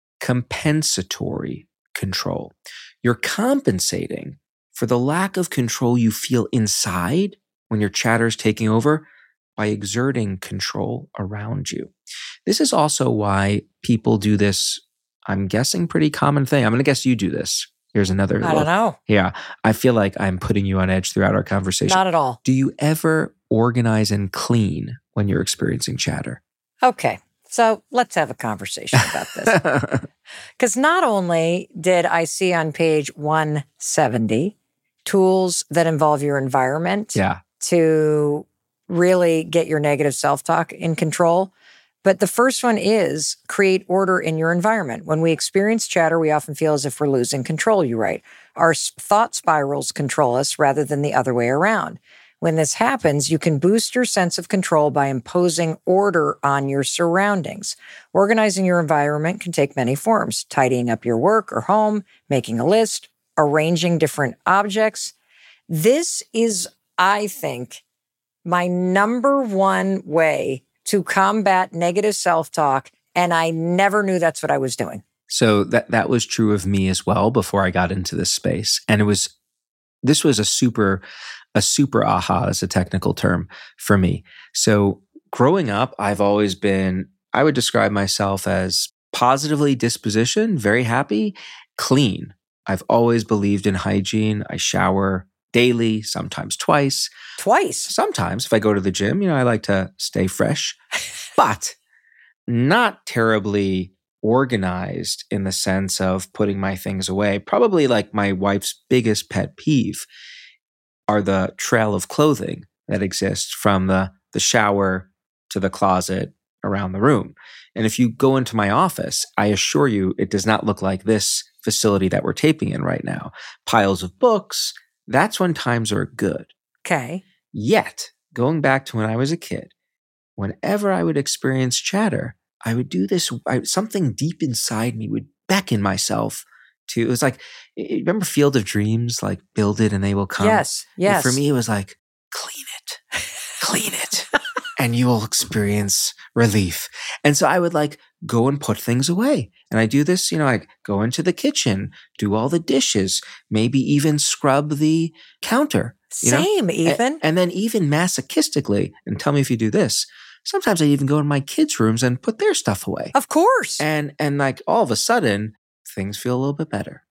compensatory control. You're compensating for the lack of control you feel inside when your chatter is taking over by exerting control around you. This is also why people do this, I'm guessing, pretty common thing. I'm going to guess you do this. Here's another I look. don't know. Yeah. I feel like I'm putting you on edge throughout our conversation. Not at all. Do you ever organize and clean when you're experiencing chatter? Okay. So let's have a conversation about this. Because not only did I see on page one seventy tools that involve your environment yeah. to really get your negative self-talk in control, but the first one is create order in your environment. When we experience chatter, we often feel as if we're losing control, you write. Our thought spirals control us rather than the other way around. When this happens, you can boost your sense of control by imposing order on your surroundings. Organizing your environment can take many forms: tidying up your work or home, making a list, arranging different objects. This is, I think, my number one way to combat negative self-talk, and I never knew that's what I was doing. So that that was true of me as well before I got into this space. And it was, this was a super... A super aha is a technical term for me. So growing up, I've always been, I would describe myself as positively dispositioned, very happy, clean. I've always believed in hygiene. I shower daily, sometimes twice. Twice? Sometimes if I go to the gym, you know, I like to stay fresh, but not terribly organized in the sense of putting my things away. Probably like my wife's biggest pet peeve are the trail of clothing that exists from the, the shower to the closet around the room. And if you go into my office, I assure you it does not look like this facility that we're taping in right now. Piles of books, that's when times are good. Okay. Yet, going back to when I was a kid, whenever I would experience chatter, I would do this, I, something deep inside me would beckon myself to, it was like, remember Field of Dreams, like build it and they will come? Yes, yes. And for me, it was like, clean it, clean it, and you will experience relief. And so I would like go and put things away. And I do this, you know, I go into the kitchen, do all the dishes, maybe even scrub the counter. You Same, know? even. And, and then even masochistically, and tell me if you do this, Sometimes I even go in my kids' rooms and put their stuff away. Of course. And and like all of a sudden, things feel a little bit better.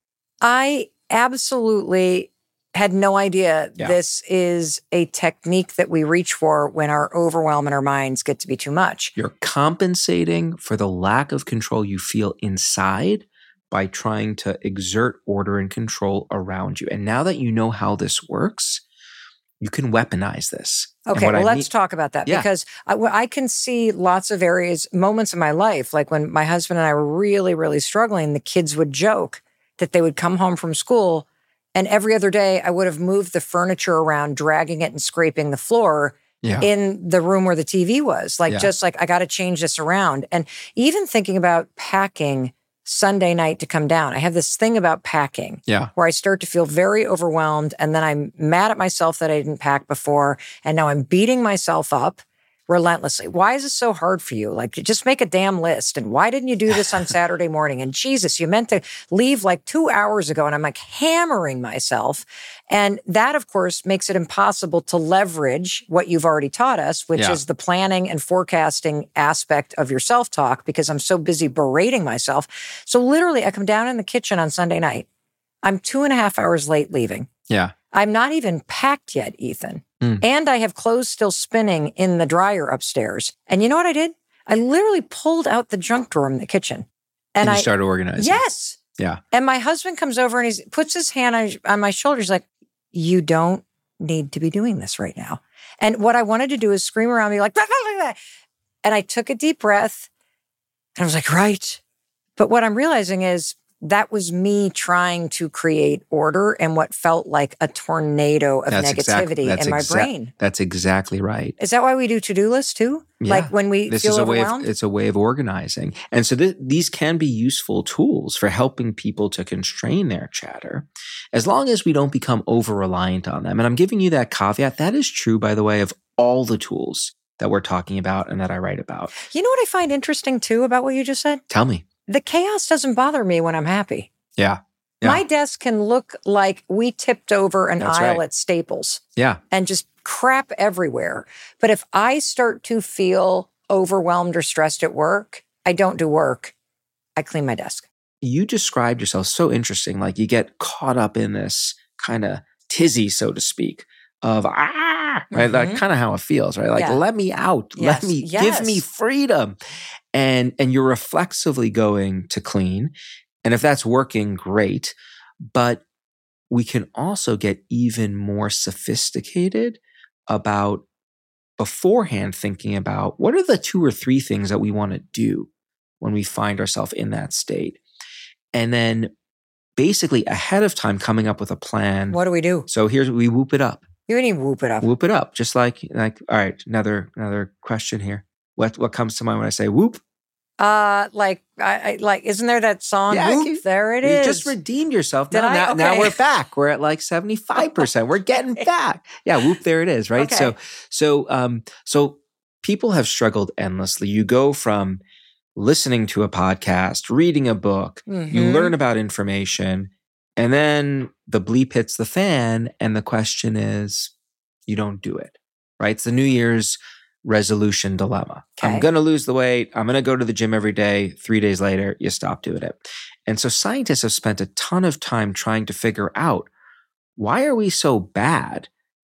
I absolutely had no idea Yeah. this is a technique that we reach for when our overwhelm and our minds get to be too much. You're compensating for the lack of control you feel inside by trying to exert order and control around you. And now that you know how this works, you can weaponize this. And Okay, what well, I let's mean- talk about that Yeah. because I, well, I can see lots of areas, moments in my life, like when my husband and I were really, really struggling, the kids would joke that they would come home from school and every other day I would have moved the furniture around, dragging it and scraping the floor Yeah. in the room where the T V was. Like, Yeah. just like, I got to change this around. And even thinking about packing Sunday night to come down, I have this thing about packing Yeah. where I start to feel very overwhelmed. And then I'm mad at myself that I didn't pack before. And now I'm beating myself up relentlessly. Why is this so hard for you? Like, just make a damn list. And why didn't you do this on Saturday morning? And Jesus, you meant to leave like two hours ago. And I'm like hammering myself. And that, of course, makes it impossible to leverage what you've already taught us, which Yeah. is the planning and forecasting aspect of your self-talk, because I'm so busy berating myself. So literally, I come down in the kitchen on Sunday night. I'm two and a half hours late leaving. Yeah. I'm not even packed yet, Ethan. Mm. And I have clothes still spinning in the dryer upstairs. And you know what I did? I literally pulled out the junk drawer in the kitchen. And, And, you I started organizing. Yes. Yeah. And my husband comes over and he puts his hand on, on my shoulder. He's like, you don't need to be doing this right now. And what I wanted to do is scream around me like, blah, blah, blah, blah. And I took a deep breath and I was like, right. But what I'm realizing is that was me trying to create order and what felt like a tornado of That's exact- negativity that's in my exact- brain. That's exactly right. Is that why we do to-do lists too? Yeah. Like when we This feel is a way overwhelmed? of, it's a way of organizing. And so th- these can be useful tools for helping people to constrain their chatter as long as we don't become over-reliant on them. And I'm giving you that caveat. That is true, by the way, of all the tools that we're talking about and that I write about. You know what I find interesting too about what you just said? Tell me. The chaos doesn't bother me when I'm happy. Yeah. Yeah. My desk can look like we tipped over an That's aisle right. at Staples Yeah. and just crap everywhere. But if I start to feel overwhelmed or stressed at work, I don't do work. I clean my desk. You described yourself so interesting. Like you get caught up in this kind of tizzy, so to speak, of ah, right? Mhm. Like kind of how it feels, right? Like Yeah. let me out, Yes. let me Yes. give me freedom, and and you're reflexively going to clean, and if that's working, great. But we can also get even more sophisticated about beforehand thinking about what are the two or three things that we want to do when we find ourselves in that state. And then basically ahead of time coming up with a plan. What do we do? So here's we whoop it up. You need to whoop it up. Whoop it up. Just like like all right, another another question here. What what comes to mind when I say whoop? Uh, like, I, I like, isn't there that song? Yeah, Whoop, you- there it You is. just redeemed yourself. Did Now, I? now, now Okay. we're back. We're at like seventy-five percent. We're getting back. Yeah, whoop, there it is, right? Okay. So so um so people have struggled endlessly. You go from listening to a podcast, reading a book, you Mhm. learn about information, and then the bleep hits the fan, and the question is, you don't do it, right? It's the New Year's resolution dilemma. Okay. I'm going to lose the weight. I'm going to go to the gym every day. Three days later, you stop doing it. And so scientists have spent a ton of time trying to figure out why are we so bad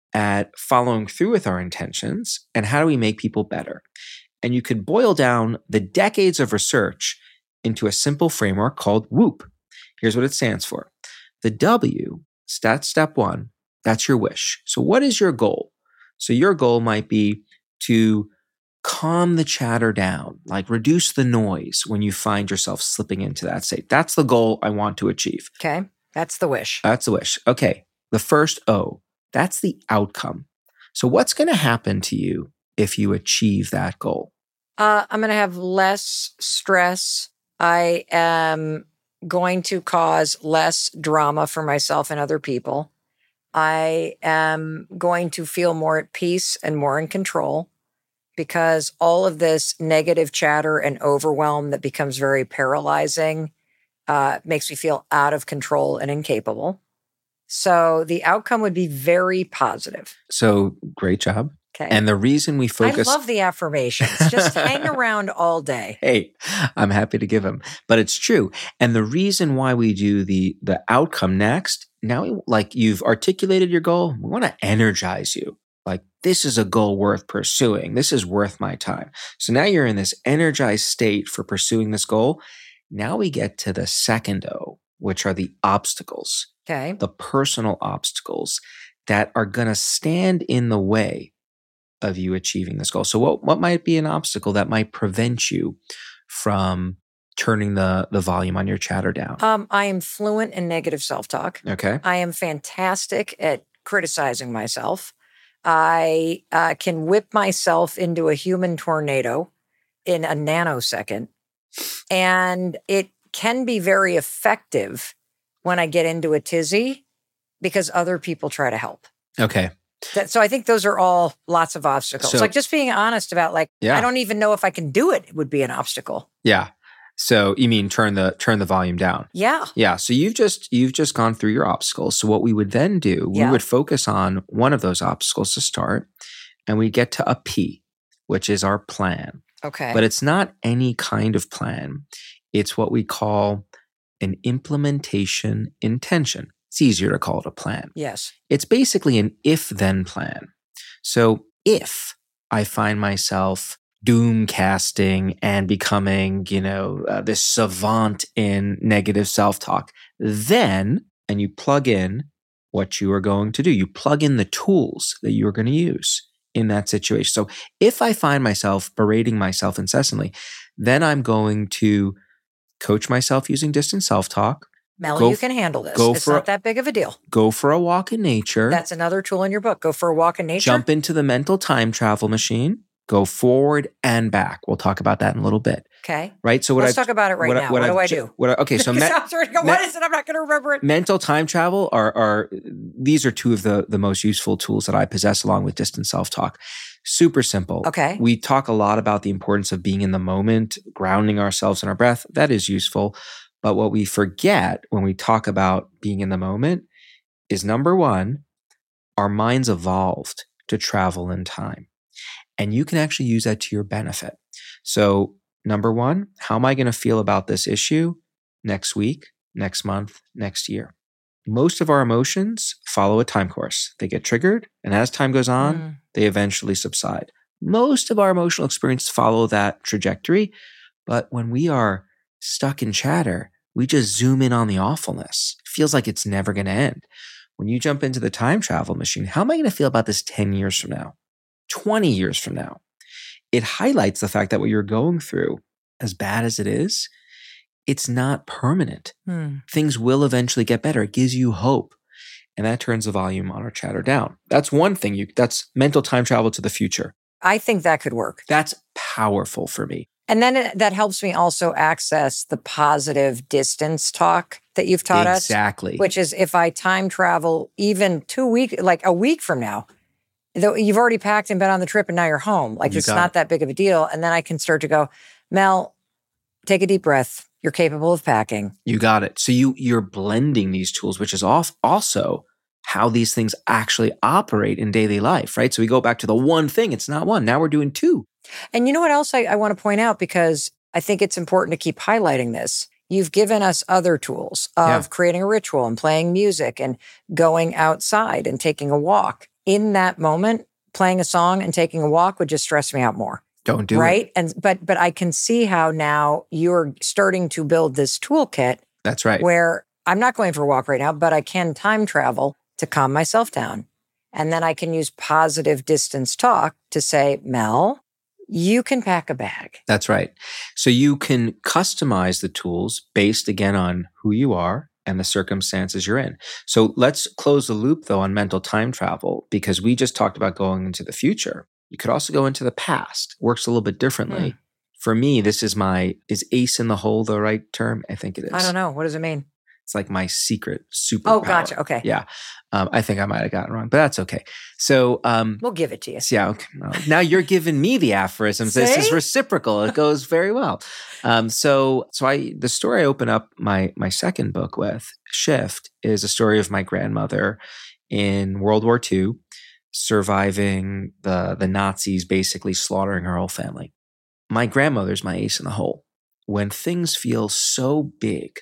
at following through with our intentions and how do we make people better? And you could boil down the decades of research into a simple framework called WHOOP. Here's what it stands for. The W, that's step one, that's your wish. So what is your goal? So your goal might be to calm the chatter down, like reduce the noise when you find yourself slipping into that state. That's the goal I want to achieve. Okay. That's the wish. That's the wish. Okay. The first O, that's the outcome. So what's going to happen to you if you achieve that goal? Uh, I'm going to have less stress. I am going to cause less drama for myself and other people. I am going to feel more at peace and more in control because all of this negative chatter and overwhelm that becomes very paralyzing uh, makes me feel out of control and incapable. So the outcome would be very positive. So great job. Okay. And the reason we focus... I love the affirmations. Just hang around all day. Hey, I'm happy to give them. But it's true. And the reason why we do the the outcome next, now we, like you've articulated your goal, we want to energize you. Like, this is a goal worth pursuing. This is worth my time. So now you're in this energized state for pursuing this goal. Now we get to the second O, which are the obstacles. Okay. The personal obstacles that are going to stand in the way of you achieving this goal. So what, what might be an obstacle that might prevent you from turning the, the volume on your chatter down? Um, I am fluent in negative self-talk. Okay. I am fantastic at criticizing myself. I uh, can whip myself into a human tornado in a nanosecond. And it can be very effective when I get into a tizzy because other people try to help. Okay. That, so I think those are all lots of obstacles. So, like just being honest about like, yeah. I don't even know if I can do it would be an obstacle. Yeah. So you mean turn the turn the volume down? Yeah. Yeah. So you've just you've just gone through your obstacles. So what we would then do, we yeah. would focus on one of those obstacles to start, and we get to a P, which is our plan. Okay. But it's not any kind of plan. It's what we call an implementation intention. It's easier to call it a plan. Yes. It's basically an if-then plan. So if I find myself doom casting and becoming, you know, uh, this savant in negative self-talk, then, and you plug in what you are going to do. You plug in the tools that you are going to use in that situation. So if I find myself berating myself incessantly, then I'm going to coach myself using distant self-talk. Mel, go you can handle this. go It's for not a, that big of a deal. Go for a walk in nature. That's another tool in your book. Go for a walk in nature. Jump into the mental time travel machine. Go forward and back. We'll talk about that in a little bit. Okay. Right? So what Let's I, talk about it right what now. I, what, what do I, I do? What I, okay, so me, go, what is it? I'm not going to remember it. Mental time travel are, are these are two of the, the most useful tools that I possess along with distant self-talk. Super simple. Okay. We talk a lot about the importance of being in the moment, grounding ourselves in our breath. That is useful. But what we forget when we talk about being in the moment is, number one, our minds evolved to travel in time. And you can actually use that to your benefit. So, number one, how am I going to feel about this issue next week, next month, next year? Most of our emotions follow a time course. They get triggered, and as time goes on, mm. they eventually subside. Most of our emotional experiences follow that trajectory. But when we are stuck in chatter, we just zoom in on the awfulness. It feels like it's never going to end. When you jump into the time travel machine, how am I going to feel about this ten years from now, twenty years from now? It highlights the fact that what you're going through, as bad as it is, it's not permanent. Hmm. Things will eventually get better. It gives you hope. And that turns the volume on our chatter down. That's one thing. You that's mental time travel to the future. I think that could work. That's powerful for me. And then it, that helps me also access the positive distance talk that you've taught exactly. us. Exactly. Which is if I time travel even two weeks, like a week from now, though you've already packed and been on the trip and now you're home. Like you it's not it. that big of a deal. And then I can start to go, Mel, take a deep breath. You're capable of packing. You got it. So you, you're blending these tools, which is off also how these things actually operate in daily life, right? So we go back to the one thing. It's not one. Now we're doing two. And you know what else I, I want to point out, because I think it's important to keep highlighting this. You've given us other tools of yeah. creating a ritual and playing music and going outside and taking a walk. In that moment, playing a song and taking a walk would just stress me out more. Don't do right? it. And but but I can see how now you're starting to build this toolkit. That's right. Where I'm not going for a walk right now, but I can time travel to calm myself down. And then I can use positive distance talk to say, Mel, you can pack a bag. That's right. So you can customize the tools based, again, on who you are and the circumstances you're in. So let's close the loop, though, on mental time travel, because we just talked about going into the future. You could also go into the past. Works a little bit differently. Hmm. For me, this is my, is ace in the hole the right term? I think it is. I don't know. What does it mean? It's like my secret superpower. Oh, gotcha. Okay. Yeah. Um, I think I might have gotten it wrong, but that's okay. So um, we'll give it to you. Yeah. Okay. Well, now you're giving me the aphorisms. This is reciprocal. It goes very well. Um, so, so I the story I open up my my second book with, Shift, is a story of my grandmother in World War Two. surviving the, the Nazis basically slaughtering her whole family. My grandmother's my ace in the hole. When things feel so big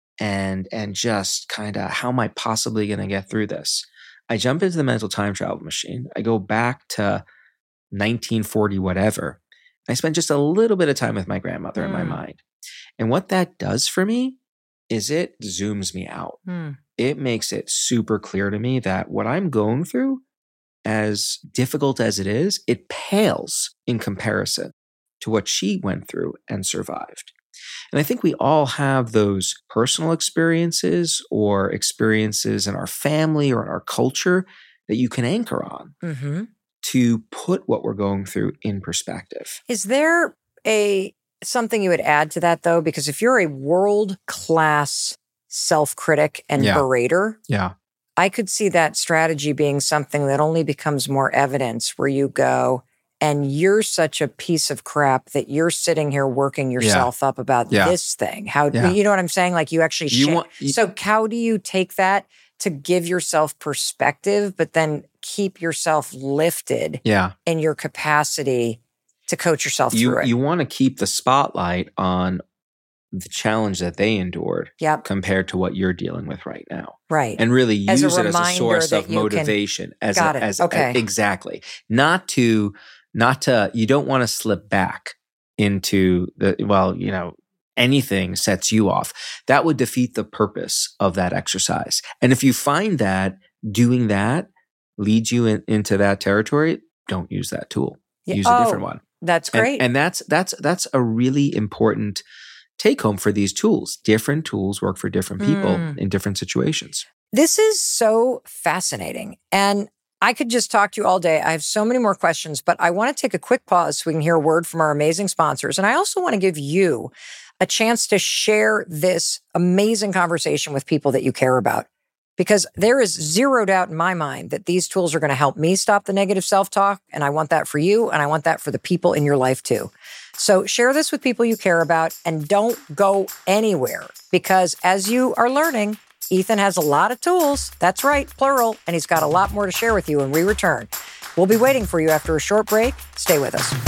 and and just kind of, how am I possibly going to get through this? I jump into the mental time travel machine. I go back to nineteen forty whatever. I spend just a little bit of time with my grandmother mm. in my mind. And what that does for me is it zooms me out. Mm. It makes it super clear to me that what I'm going through, as difficult as it is, it pales in comparison to what she went through and survived. And I think we all have those personal experiences or experiences in our family or in our culture that you can anchor on mm-hmm. to put what we're going through in perspective. Is there a something you would add to that, though? Because if you're a world-class self-critic and yeah. berater, yeah. I could see that strategy being something that only becomes more evidence where you go, and you're such a piece of crap that you're sitting here working yourself yeah. up about yeah. this thing. How yeah. you know what I'm saying? Like you actually you sh- want, you, so how do you take that to give yourself perspective, but then keep yourself lifted yeah. in your capacity to coach yourself you, through it? You want to keep the spotlight on the challenge that they endured yep. compared to what you're dealing with right now. Right. And really use as a it as a source of motivation. Can, as got a, it. as okay. A, exactly. Not to Not to, you don't want to slip back into the, well, you know, anything sets you off. That would defeat the purpose of that exercise. And if you find that doing that leads you in, into that territory, don't use that tool. Yeah. Use oh, a different one. That's great. And, and that's, that's, that's a really important take home for these tools. Different tools work for different people mm. in different situations. This is so fascinating. And I could just talk to you all day. I have so many more questions, but I want to take a quick pause so we can hear a word from our amazing sponsors. And I also want to give you a chance to share this amazing conversation with people that you care about, because there is zero doubt in my mind that these tools are going to help me stop the negative self-talk. And I want that for you. And I want that for the people in your life too. So share this with people you care about and don't go anywhere, because as you are learning, Ethan has a lot of tools. That's right, plural. And he's got a lot more to share with you when we return. We'll be waiting for you after a short break. Stay with us.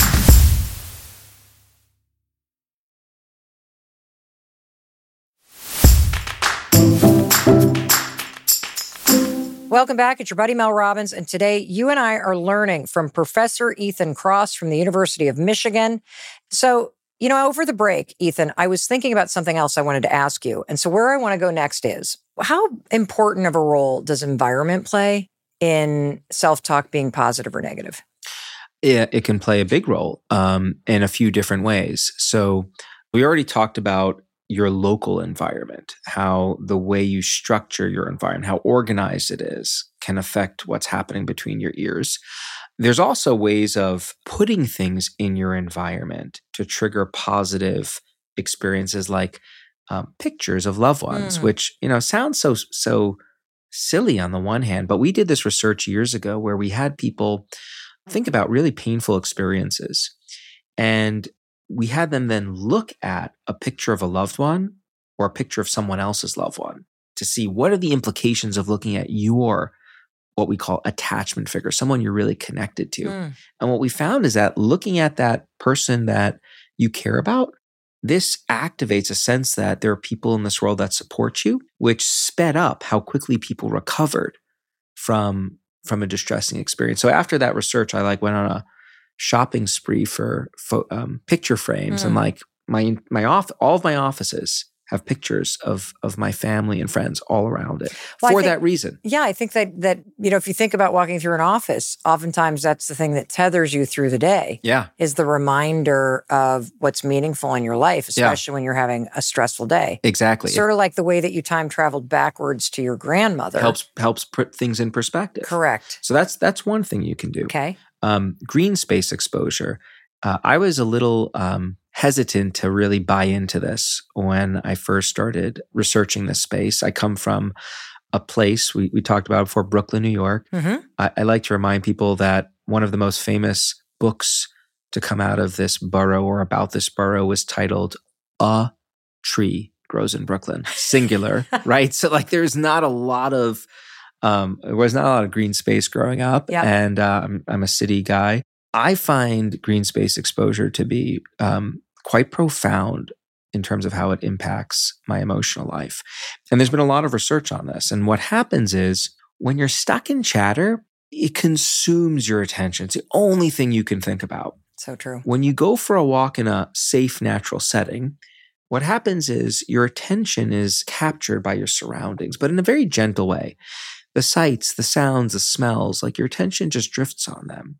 Welcome back. It's your buddy Mel Robbins. And today you and I are learning from Professor Ethan Kross from the University of Michigan. So, you know, over the break, Ethan, I was thinking about something else I wanted to ask you. And so where I want to go next is, how important of a role does environment play in self-talk being positive or negative? Yeah, it can play a big role um, in a few different ways. So we already talked about your local environment, how the way you structure your environment, how organized it is, can affect what's happening between your ears. There's also ways of putting things in your environment to trigger positive experiences, like um, pictures of loved ones, mm. which, you know, sounds so, so silly on the one hand, but we did this research years ago where we had people think about really painful experiences. And we had them then look at a picture of a loved one or a picture of someone else's loved one to see what are the implications of looking at your, what we call attachment figure, someone you're really connected to. Mm. And what we found is that looking at that person that you care about, this activates a sense that there are people in this world that support you, which sped up how quickly people recovered from, from a distressing experience. So after that research, I like went on a shopping spree for, for um, picture frames, mm. and like my my off all of my offices have pictures of of my family and friends all around it well, for think, that reason. Yeah, I think that that you know, if you think about walking through an office, oftentimes that's the thing that tethers you through the day. Yeah, is the reminder of what's meaningful in your life, especially yeah. when you're having a stressful day. Exactly, sort of like the way that you time traveled backwards to your grandmother helps helps put things in perspective. Correct. So that's that's one thing you can do. Okay. Um, green space exposure. Uh, I was a little um, hesitant to really buy into this when I first started researching this space. I come from a place we, we talked about before, Brooklyn, New York. Mm-hmm. I, I like to remind people that one of the most famous books to come out of this borough or about this borough was titled A Tree Grows in Brooklyn, singular, right? So like there's not a lot of Um, there was not a lot of green space growing up, Yep. and uh, I'm, I'm a city guy. I find green space exposure to be um, quite profound in terms of how it impacts my emotional life. And there's been a lot of research on this. And what happens is when you're stuck in chatter, it consumes your attention. It's the only thing you can think about. So true. When you go for a walk in a safe, natural setting, what happens is your attention is captured by your surroundings, but in a very gentle way. The sights, the sounds, the smells, like your attention just drifts on them.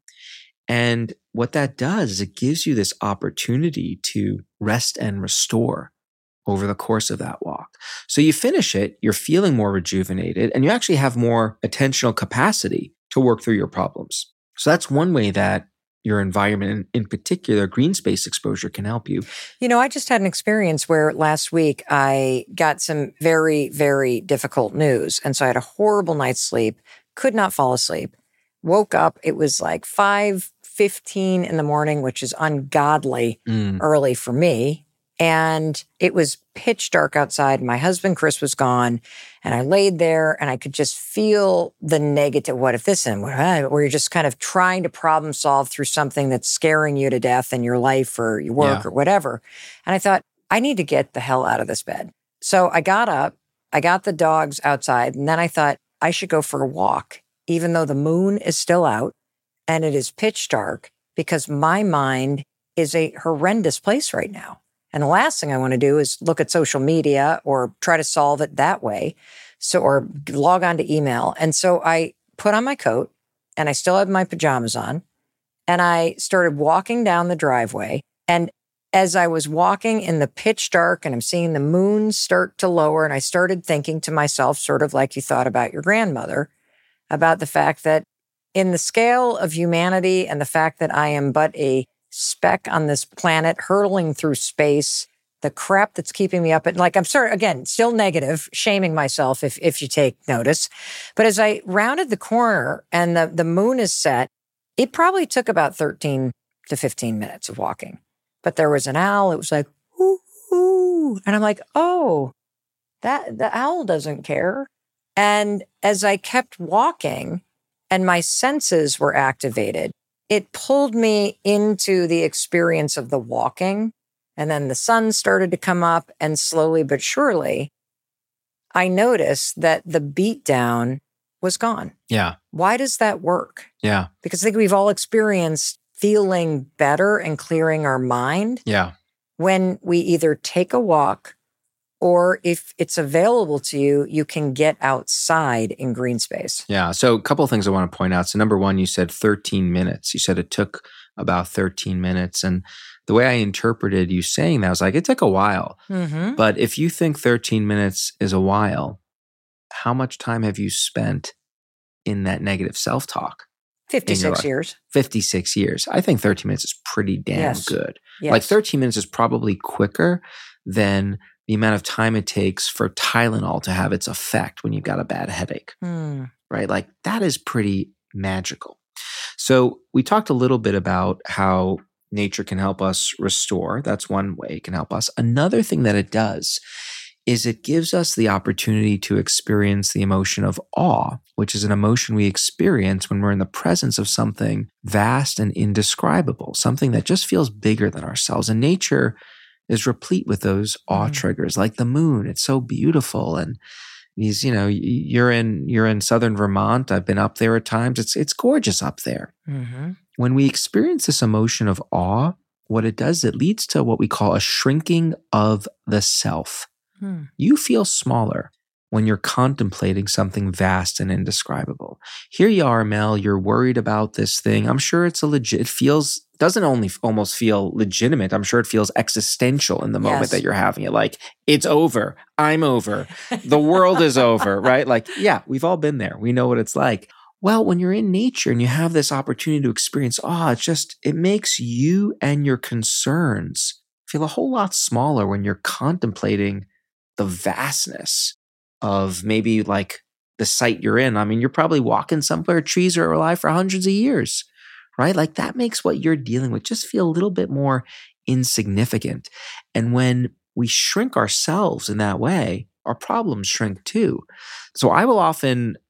And what that does is it gives you this opportunity to rest and restore over the course of that walk. So you finish it, you're feeling more rejuvenated, and you actually have more attentional capacity to work through your problems. So that's one way that your environment, in particular, green space exposure, can help you. You know, I just had an experience where last week I got some very, very difficult news. And so I had a horrible night's sleep, could not fall asleep, woke up. It was like five fifteen in the morning, which is ungodly Mm. early for me. And it was pitch dark outside. My husband, Chris, was gone. And I laid there and I could just feel the negative. What if this and what, where you're just kind of trying to problem solve through something that's scaring you to death in your life or your work Yeah. or whatever. And I thought, I need to get the hell out of this bed. So I got up, I got the dogs outside, and then I thought I should go for a walk, even though the moon is still out and it is pitch dark, because my mind is a horrendous place right now. And the last thing I want to do is look at social media or try to solve it that way. So, or log on to email. And so I put on my coat and I still had my pajamas on and I started walking down the driveway. And as I was walking in the pitch dark and I'm seeing the moon start to lower, and I started thinking to myself, sort of like you thought about your grandmother, about the fact that in the scale of humanity and the fact that I am but a speck on this planet hurtling through space, the crap that's keeping me up at, like, I'm sorry, again, still negative, shaming myself if if you take notice. But as I rounded the corner and the, the moon is set, it probably took about thirteen to fifteen minutes of walking. But there was an owl. It was like, ooh, ooh. And I'm like, oh, that the owl doesn't care. And as I kept walking and my senses were activated, it pulled me into the experience of the walking. And then the sun started to come up, and slowly but surely, I noticed that the beatdown was gone. Yeah. Why does that work? Yeah. Because I think we've all experienced feeling better and clearing our mind Yeah. when we either take a walk, or if it's available to you, you can get outside in green space. Yeah. So a couple of things I want to point out. So number one, you said thirteen minutes. You said it took about thirteen minutes. And the way I interpreted you saying that was like, it took a while. Mm-hmm. But if you think thirteen minutes is a while, how much time have you spent in that negative self-talk? fifty-six life. years. fifty-six years. I think thirteen minutes is pretty damn Yes. good. Yes. Like thirteen minutes is probably quicker than the amount of time it takes for Tylenol to have its effect when you've got a bad headache, Hmm. right? Like that is pretty magical. So we talked a little bit about how nature can help us restore. That's one way it can help us. Another thing that it does is it gives us the opportunity to experience the emotion of awe, which is an emotion we experience when we're in the presence of something vast and indescribable, something that just feels bigger than ourselves. And nature is replete with those awe Mhm. triggers, like the moon. It's so beautiful. And these, you know, y- you're in you're in southern Vermont. I've been up there at times. It's it's gorgeous up there. Mm-hmm. When we experience this emotion of awe, what it does, it leads to what we call a shrinking of the self. Hmm. You feel smaller when you're contemplating something vast and indescribable. Here you are, Mel, you're worried about this thing. I'm sure it's a legit, it feels, doesn't only f- almost feel legitimate. I'm sure it feels existential in the moment Yes. that you're having it. Like, it's over. I'm over. The world is over, right? Like, yeah, we've all been there. We know what it's like. Well, when you're in nature and you have this opportunity to experience awe, it's just, it makes you and your concerns feel a whole lot smaller when you're contemplating the vastness of maybe like the site you're in. I mean, you're probably walking somewhere, trees are alive for hundreds of years, right? Like that makes what you're dealing with just feel a little bit more insignificant. And when we shrink ourselves in that way, our problems shrink too. So I will often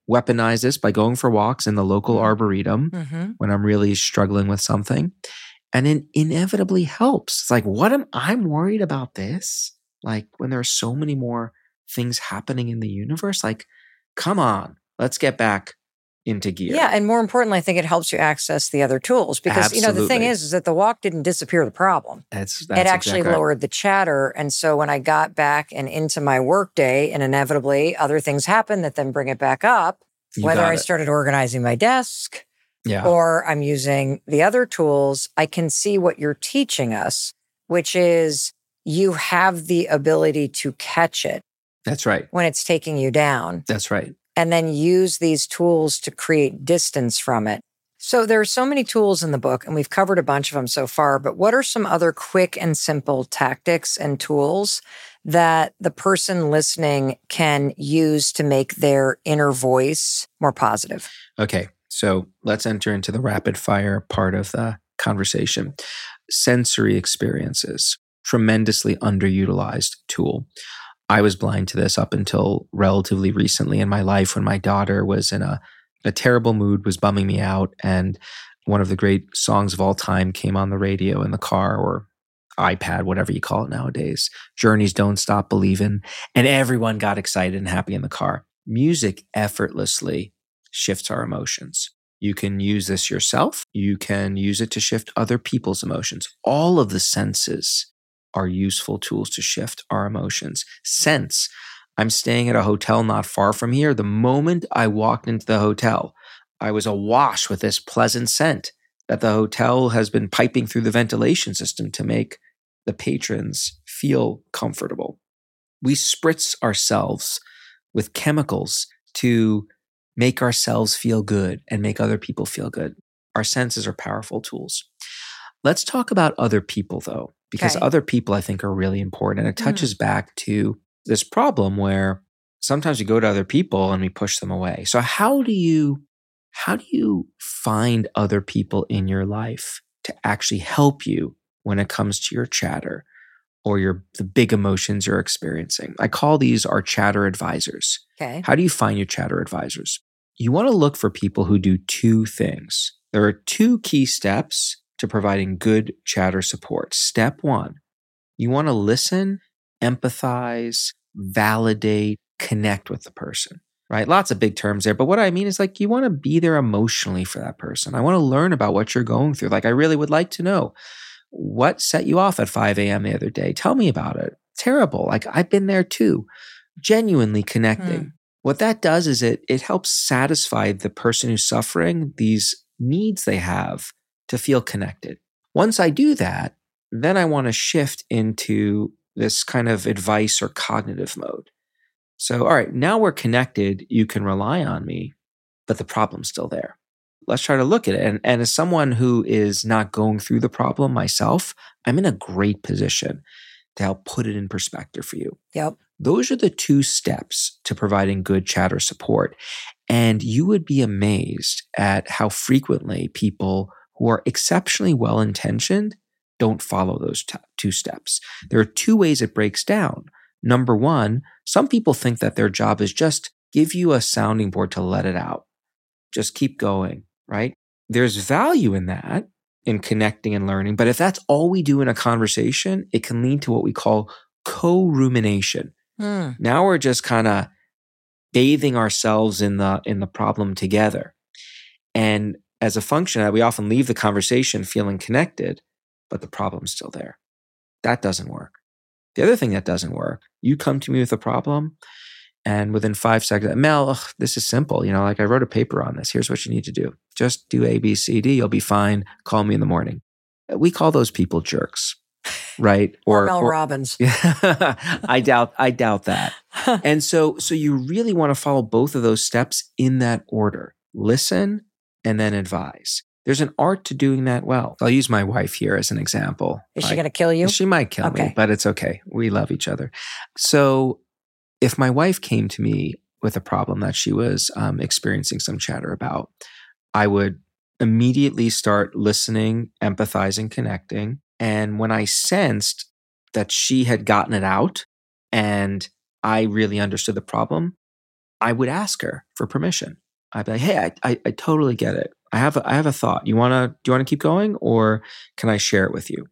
weaponize this by going for walks in the local Mm. arboretum Mm-hmm. when I'm really struggling with something. And it inevitably helps. It's like, what am I worried about this? Like when there are so many more things happening in the universe, like, come on, let's get back into gear. Yeah, and more importantly, I think it helps you access the other tools because, you know, the thing Absolutely. is, is that the walk didn't disappear the problem. That's, that's It actually exactly right. lowered the chatter. And so when I got back and into my workday, and inevitably other things happen that then bring it back up, You whether got I it. started organizing my desk Yeah. or I'm using the other tools, I can see what you're teaching us, which is you have the ability to catch it That's right. when it's taking you down, That's right. and then use these tools to create distance from it. So there are so many tools in the book, and we've covered a bunch of them so far, but what are some other quick and simple tactics and tools that the person listening can use to make their inner voice more positive? Okay. So let's enter into the rapid fire part of the conversation. Sensory experiences, tremendously underutilized tool. I was blind to this up until relatively recently in my life when my daughter was in a, a terrible mood, was bumming me out. And one of the great songs of all time came on the radio in the car or iPad, whatever you call it nowadays. Journey's Don't Stop Believin'. And everyone got excited and happy in the car. Music effortlessly shifts our emotions. You can use this yourself. You can use it to shift other people's emotions. All of the senses are useful tools to shift our emotions. Sense. I'm staying at a hotel not far from here. The moment I walked into the hotel, I was awash with this pleasant scent that the hotel has been piping through the ventilation system to make the patrons feel comfortable. We spritz ourselves with chemicals to make ourselves feel good and make other people feel good. Our senses are powerful tools. Let's talk about other people, though, because Okay. other people, I think, are really important. And it Mm. touches back to this problem where sometimes we go to other people and we push them away. So how do you, how do you find other people in your life to actually help you when it comes to your chatter or your the big emotions you're experiencing? I call these our chatter advisors. Okay. How do you find your chatter advisors? You want to look for people who do two things. There are two key steps to providing good chatter support. Step one, you want to listen, empathize, validate, connect with the person, right? Lots of big terms there. But what I mean is like, you want to be there emotionally for that person. I want to learn about what you're going through. Like, I really would like to know what set you off at five a.m. the other day. Tell me about it. Terrible. Like, I've been there too. Genuinely connecting. Hmm. What that does is it, it helps satisfy the person who's suffering these needs they have to feel connected. Once I do that, then I want to shift into this kind of advice or cognitive mode. So, all right, now we're connected. You can rely on me, but the problem's still there. Let's try to look at it. And, and as someone who is not going through the problem myself, I'm in a great position to help put it in perspective for you. Yep. Those are the two steps to providing good chatter support. And you would be amazed at how frequently people who are exceptionally well-intentioned don't follow those t- two steps. There are two ways it breaks down. Number one, some people think that their job is just give you a sounding board to let it out. Just keep going, right? There's value in that, in connecting and learning. But if that's all we do in a conversation, it can lead to what we call co-rumination. Hmm. Now we're just kind of bathing ourselves in the in the problem together. And as a function of that, we often leave the conversation feeling connected, but the problem's still there. That doesn't work. The other thing that doesn't work, you come to me with a problem, and within five seconds, Mel, ugh, this is simple. You know, like I wrote a paper on this. Here's what you need to do. Just do A, B, C, D. You'll be fine. Call me in the morning. We call those people jerks, right? Or, or Mel or, Robbins. I doubt. I doubt that. And so, so you really want to follow both of those steps in that order. Listen and then advise. There's an art to doing that well. I'll use my wife here as an example. Is like, she going to kill you? She might kill okay. me, but it's okay. We love each other. So if my wife came to me with a problem that she was um, experiencing some chatter about, I would immediately start listening, empathizing, connecting. And when I sensed that she had gotten it out and I really understood the problem, I would ask her for permission. I'd be like, hey, I, I, I totally get it. I have a, I have a thought. You wanna do you wanna keep going, or can I share it with you?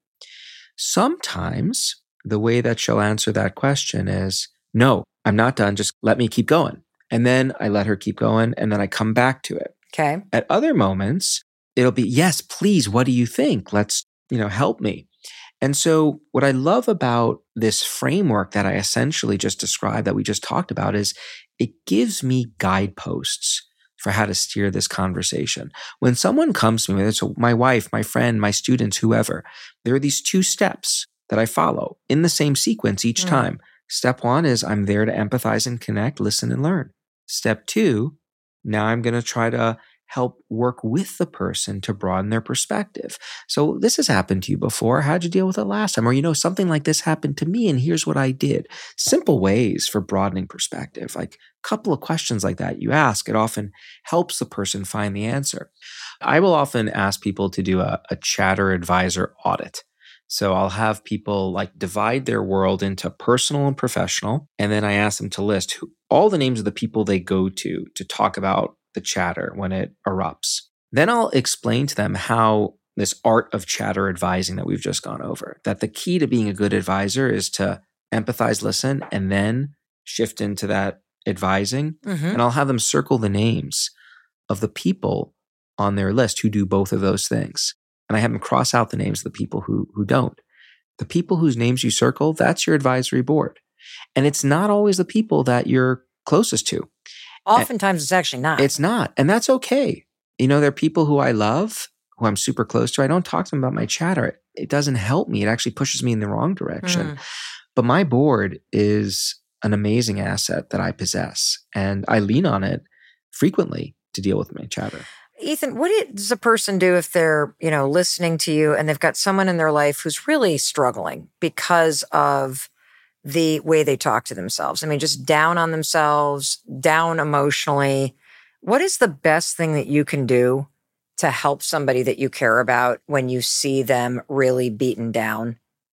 Sometimes the way that she'll answer that question is, no, I'm not done. Just let me keep going. And then I let her keep going, and then I come back to it. Okay. At other moments, it'll be, yes, please, what do you think? Let's, you know, help me. And so what I love about this framework that I essentially just described, that we just talked about, is it gives me guideposts for how to steer this conversation. When someone comes to me, whether it's my wife, my friend, my students, whoever, there are these two steps that I follow in the same sequence each Mm. time. Step one is I'm there to empathize and connect, listen and learn. Step two, now I'm going to try to help work with the person to broaden their perspective. So this has happened to you before. How'd you deal with it last time? Or, you know, something like this happened to me and here's what I did. Simple ways for broadening perspective, like a couple of questions like that you ask, it often helps the person find the answer. I will often ask people to do a, a Chatter advisor audit. So I'll have people like divide their world into personal and professional. And then I ask them to list who, all the names of the people they go to to talk about the chatter when it erupts. Then I'll explain to them how this art of chatter advising that we've just gone over, that the key to being a good advisor is to empathize, listen, and then shift into that advising. Mm-hmm. And I'll have them circle the names of the people on their list who do both of those things. And I have them cross out the names of the people who, who don't. The people whose names you circle, that's your advisory board. And it's not always the people that you're closest to. Oftentimes it's actually not. It's not. And that's okay. You know, there are people who I love, who I'm super close to. I don't talk to them about my chatter. It, it doesn't help me. It actually pushes me in the wrong direction. Mm. But my board is an amazing asset that I possess. And I lean on it frequently to deal with my chatter. Ethan, what does a person do if they're, you know, listening to you and they've got someone in their life who's really struggling because of the way they talk to themselves? I mean, just down on themselves, down emotionally. What is the best thing that you can do to help somebody that you care about when you see them really beaten down?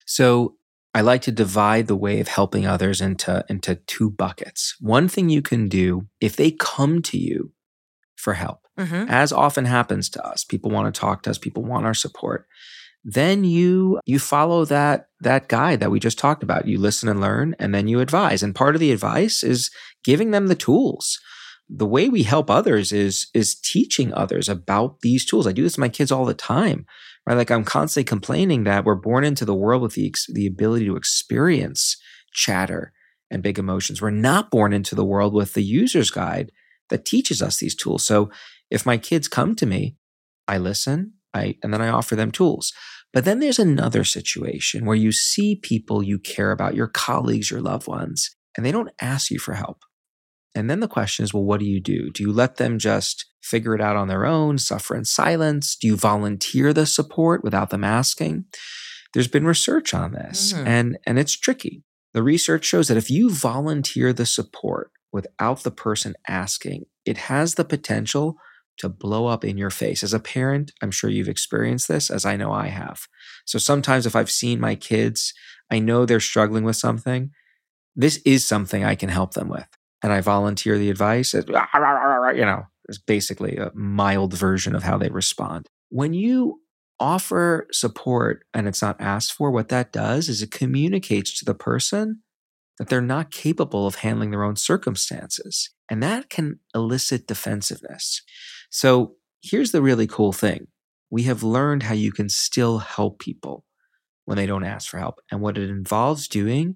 So I like to divide the way of helping others into, into two buckets. One thing you can do, if they come to you for help, Mm-hmm. as often happens to us, people want to talk to us, people want our support, then you you follow that that guide that we just talked about. You listen and learn, and then you advise. And part of the advice is giving them the tools. The way we help others is is teaching others about these tools. I do this to my kids all the time, right? Like I'm constantly complaining that we're born into the world with the the ability to experience chatter and big emotions. We're not born into the world with the user's guide that teaches us these tools. So if my kids come to me, I listen, I and then I offer them tools. But then there's another situation where you see people you care about, your colleagues, your loved ones, and they don't ask you for help. And then the question is, well, what do you do? Do you let them just figure it out on their own, suffer in silence? Do you volunteer the support without them asking? There's been research on this, Mm. and, and it's tricky. The research shows that if you volunteer the support without the person asking, it has the potential to blow up in your face. As a parent, I'm sure you've experienced this, as I know I have. So sometimes if I've seen my kids, I know they're struggling with something. This is something I can help them with. And I volunteer the advice. You know, it's basically a mild version of how they respond. When you offer support and it's not asked for, what that does is it communicates to the person that they're not capable of handling their own circumstances. And that can elicit defensiveness. So here's the really cool thing. We have learned how you can still help people when they don't ask for help. And what it involves doing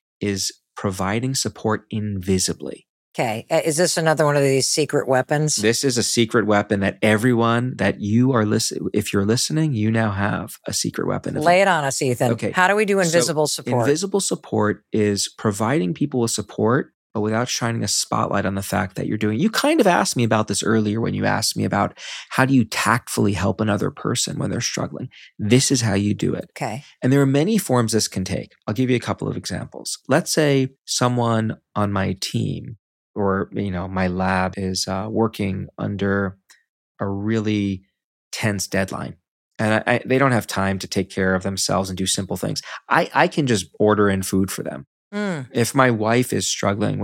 is providing support invisibly. Okay. Is this another one of these secret weapons? This is a secret weapon that everyone that you are listening, if you're listening, you now have a secret weapon. Lay it on us, Ethan. Okay. How do we do invisible So support? Invisible support is providing people with support, but without shining a spotlight on the fact that you're doing. You kind of asked me about this earlier when you asked me about how do you tactfully help another person when they're struggling. This is how you do it. Okay. And there are many forms this can take. I'll give you a couple of examples. Let's say someone on my team or, you know, my lab is uh, working under a really tense deadline. And I, I, they don't have time to take care of themselves and do simple things. I, I can just order in food for them. Mm. If my wife is struggling with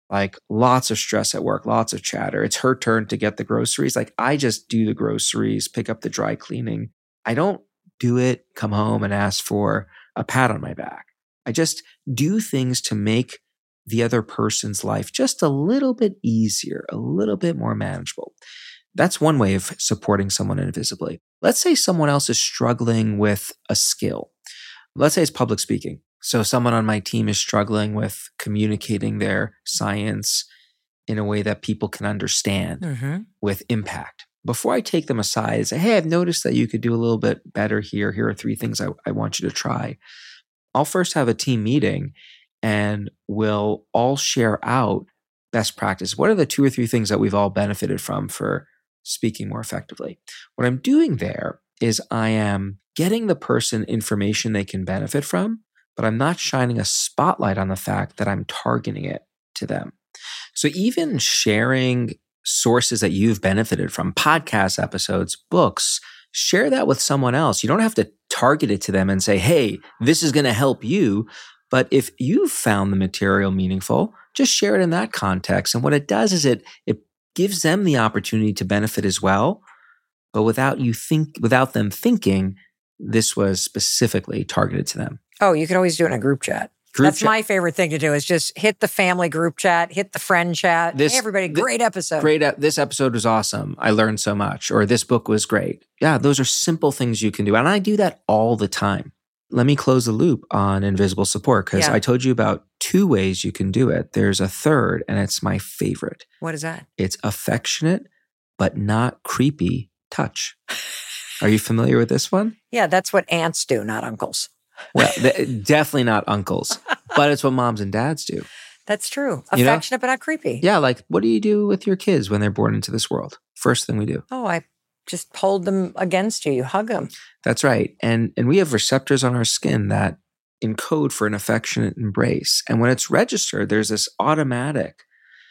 like lots of stress at work, lots of chatter. It's her turn to get the groceries. Like I just do the groceries, pick up the dry cleaning. I don't do it, come home and ask for a pat on my back. I just do things to make the other person's life just a little bit easier, a little bit more manageable. That's one way of supporting someone invisibly. Let's say someone else is struggling with a skill. Let's say it's public speaking. So someone on my team is struggling with communicating their science in a way that people can understand mm-hmm. with impact. Before I take them aside and say, hey, I've noticed that you could do a little bit better here. Here are three things I, I want you to try. I'll first have a team meeting and we'll all share out best practice. What are the two or three things that we've all benefited from for speaking more effectively? What I'm doing there is I am getting the person information they can benefit from, but I'm not shining a spotlight on the fact that I'm targeting it to them. So even sharing sources that you've benefited from, podcast episodes, books, share that with someone else. You don't have to target it to them and say, hey, this is going to help you. But if you've found the material meaningful, just share it in that context. And what it does is it it gives them the opportunity to benefit as well, but without you think without them thinking this was specifically targeted to them. Oh, you can always do it in a group chat. Group That's chat. My favorite thing to do is just hit the family group chat, hit the friend chat. This, hey, everybody, great episode. Great. This episode was awesome. I learned so much. Or this book was great. Yeah, those are simple things you can do. And I do that all the time. Let me close the loop on invisible support because yeah. I told you about two ways you can do it. There's a third, and it's my favorite. What is that? It's affectionate, but not creepy touch. Are you familiar with this one? Yeah, that's what aunts do, not uncles. Well, th- definitely not uncles, but it's what moms and dads do. That's true. Affectionate, you know? But not creepy. Yeah, like what do you do with your kids when they're born into this world? First thing we do. Oh, I just hold them against you. You hug them. That's right. And and we have receptors on our skin that encode for an affectionate embrace. And when it's registered, there's this automatic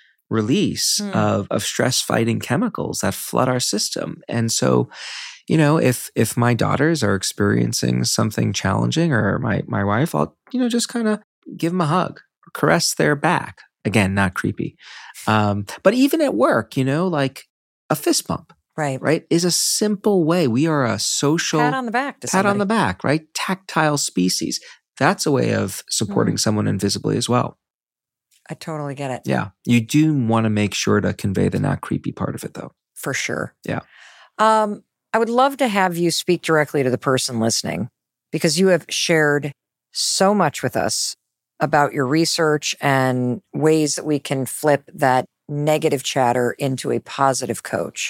release hmm. of, of stress-fighting chemicals that flood our system. And so, you know, if if my daughters are experiencing something challenging or my my wife, I'll, you know, just kind of give them a hug, caress their back. Again, not creepy. Um, but even at work, you know, like a fist bump. Right. Right. Is a simple way. We are a social pat on the back. To pat somebody. on the back, right? Tactile species. That's a way of supporting mm. someone invisibly as well. I totally get it. Yeah. You do want to make sure to convey the not creepy part of it though. For sure. Yeah. Um, I would love to have you speak directly to the person listening because you have shared so much with us about your research and ways that we can flip that negative chatter into a positive coach.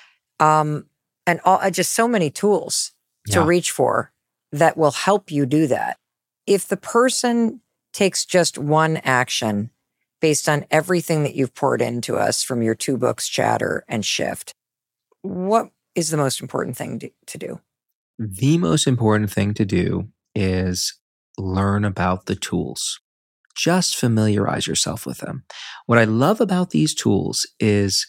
Um, and all, just so many tools to yeah. reach for that will help you do that. If the person takes just one action based on everything that you've poured into us from your two books, Chatter and Shift, what is the most important thing to, to do? The most important thing to do is learn about the tools. Just familiarize yourself with them. What I love about these tools is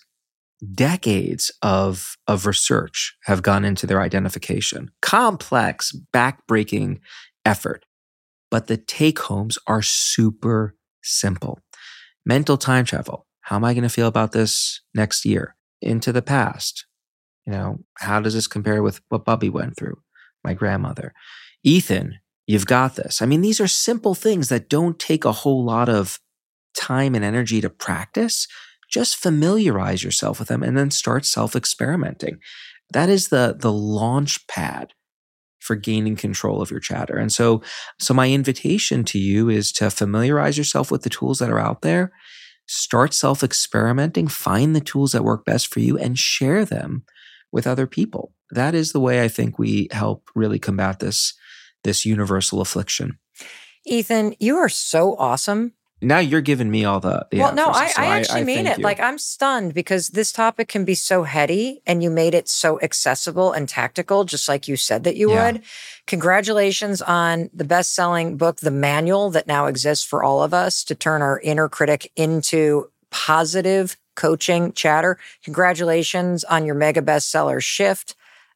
decades of, of research have gone into their identification. Complex, backbreaking effort. But the take-homes are super simple. Mental time travel. How am I going to feel about this next year? Into the past. You know, how does this compare with what Bubby went through? My grandmother. Ethan, you've got this. I mean, these are simple things that don't take a whole lot of time and energy to practice. Just familiarize yourself with them and then start self-experimenting. That is the, the launch pad for gaining control of your chatter. And so, so my invitation to you is to familiarize yourself with the tools that are out there, start self-experimenting, find the tools that work best for you and share them with other people. That is the way I think we help really combat this, this universal affliction. Ethan, you are so awesome. Now you're giving me all the, the well, no, I, so I actually I, I mean it. You. Like I'm stunned because this topic can be so heady and you made it so accessible and tactical, just like you said that you yeah. would. Congratulations on the best-selling book, The Manual, that now exists for all of us to turn our inner critic into positive coaching chatter. Congratulations on your mega bestseller Shift.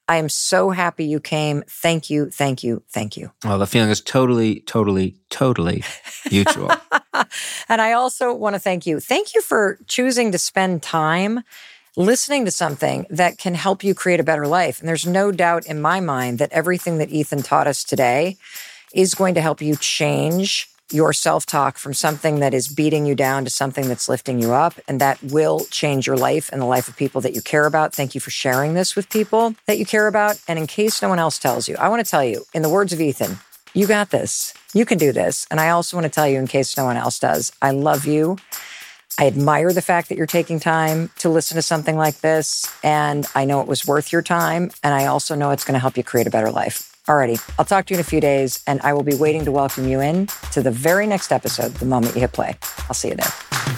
I am so happy you came. Thank you, thank you, thank you. Well, the feeling is totally, totally, totally mutual. And I also want to thank you. Thank you for choosing to spend time listening to something that can help you create a better life. And there's no doubt in my mind that everything that Ethan taught us today is going to help you change your self-talk from something that is beating you down to something that's lifting you up. And that will change your life and the life of people that you care about. Thank you for sharing this with people that you care about. And in case no one else tells you, I want to tell you, in the words of Ethan, you got this. You can do this. And I also want to tell you, in case no one else does, I love you. I admire the fact that you're taking time to listen to something like this. And I know it was worth your time. And I also know it's going to help you create a better life. Alrighty, I'll talk to you in a few days, and I will be waiting to welcome you in to the very next episode, the moment you hit play. I'll see you there.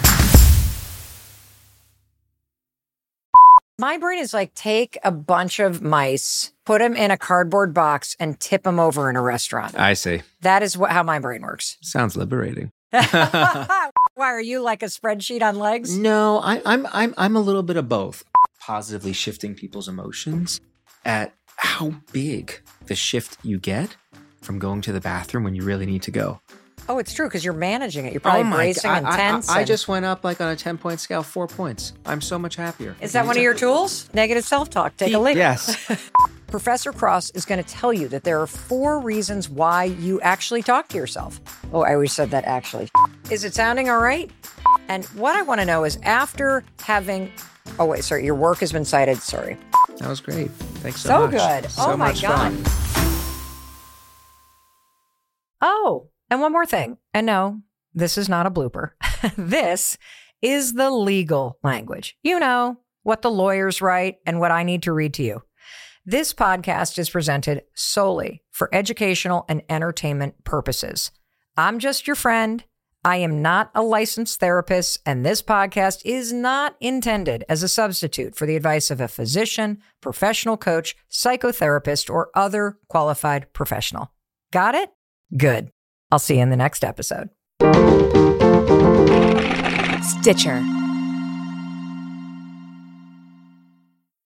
My brain is like, take a bunch of mice, put them in a cardboard box, and tip them over in a restaurant. I see. That is what, how my brain works. Sounds liberating. Why, are you like a spreadsheet on legs? No, I, I'm I'm I'm a little bit of both. Positively shifting people's emotions at how big the shift you get from going to the bathroom when you really need to go. Oh, it's true, because you're managing it. You're probably oh bracing God. and I, tense. I, I, I and... just went up like on a ten-point scale, four points. I'm so much happier. Is that one of your tools? Negative self-talk. Take a leak. Yes. Professor Cross is going to tell you that there are four reasons why you actually talk to yourself. Oh, I always said that actually. Is it sounding all right? And what I want to know is, after having... Oh, wait, sorry. Your work has been cited. Sorry. That was great. Thanks so, so much. good. So oh, my much God. Fun. Oh, and one more thing. And no, this is not a blooper. This is the legal language. You know, what the lawyers write and what I need to read to you. This podcast is presented solely for educational and entertainment purposes. I'm just your friend. I am not a licensed therapist, and this podcast is not intended as a substitute for the advice of a physician, professional coach, psychotherapist, or other qualified professional. Got it? Good. I'll see you in the next episode. Stitcher.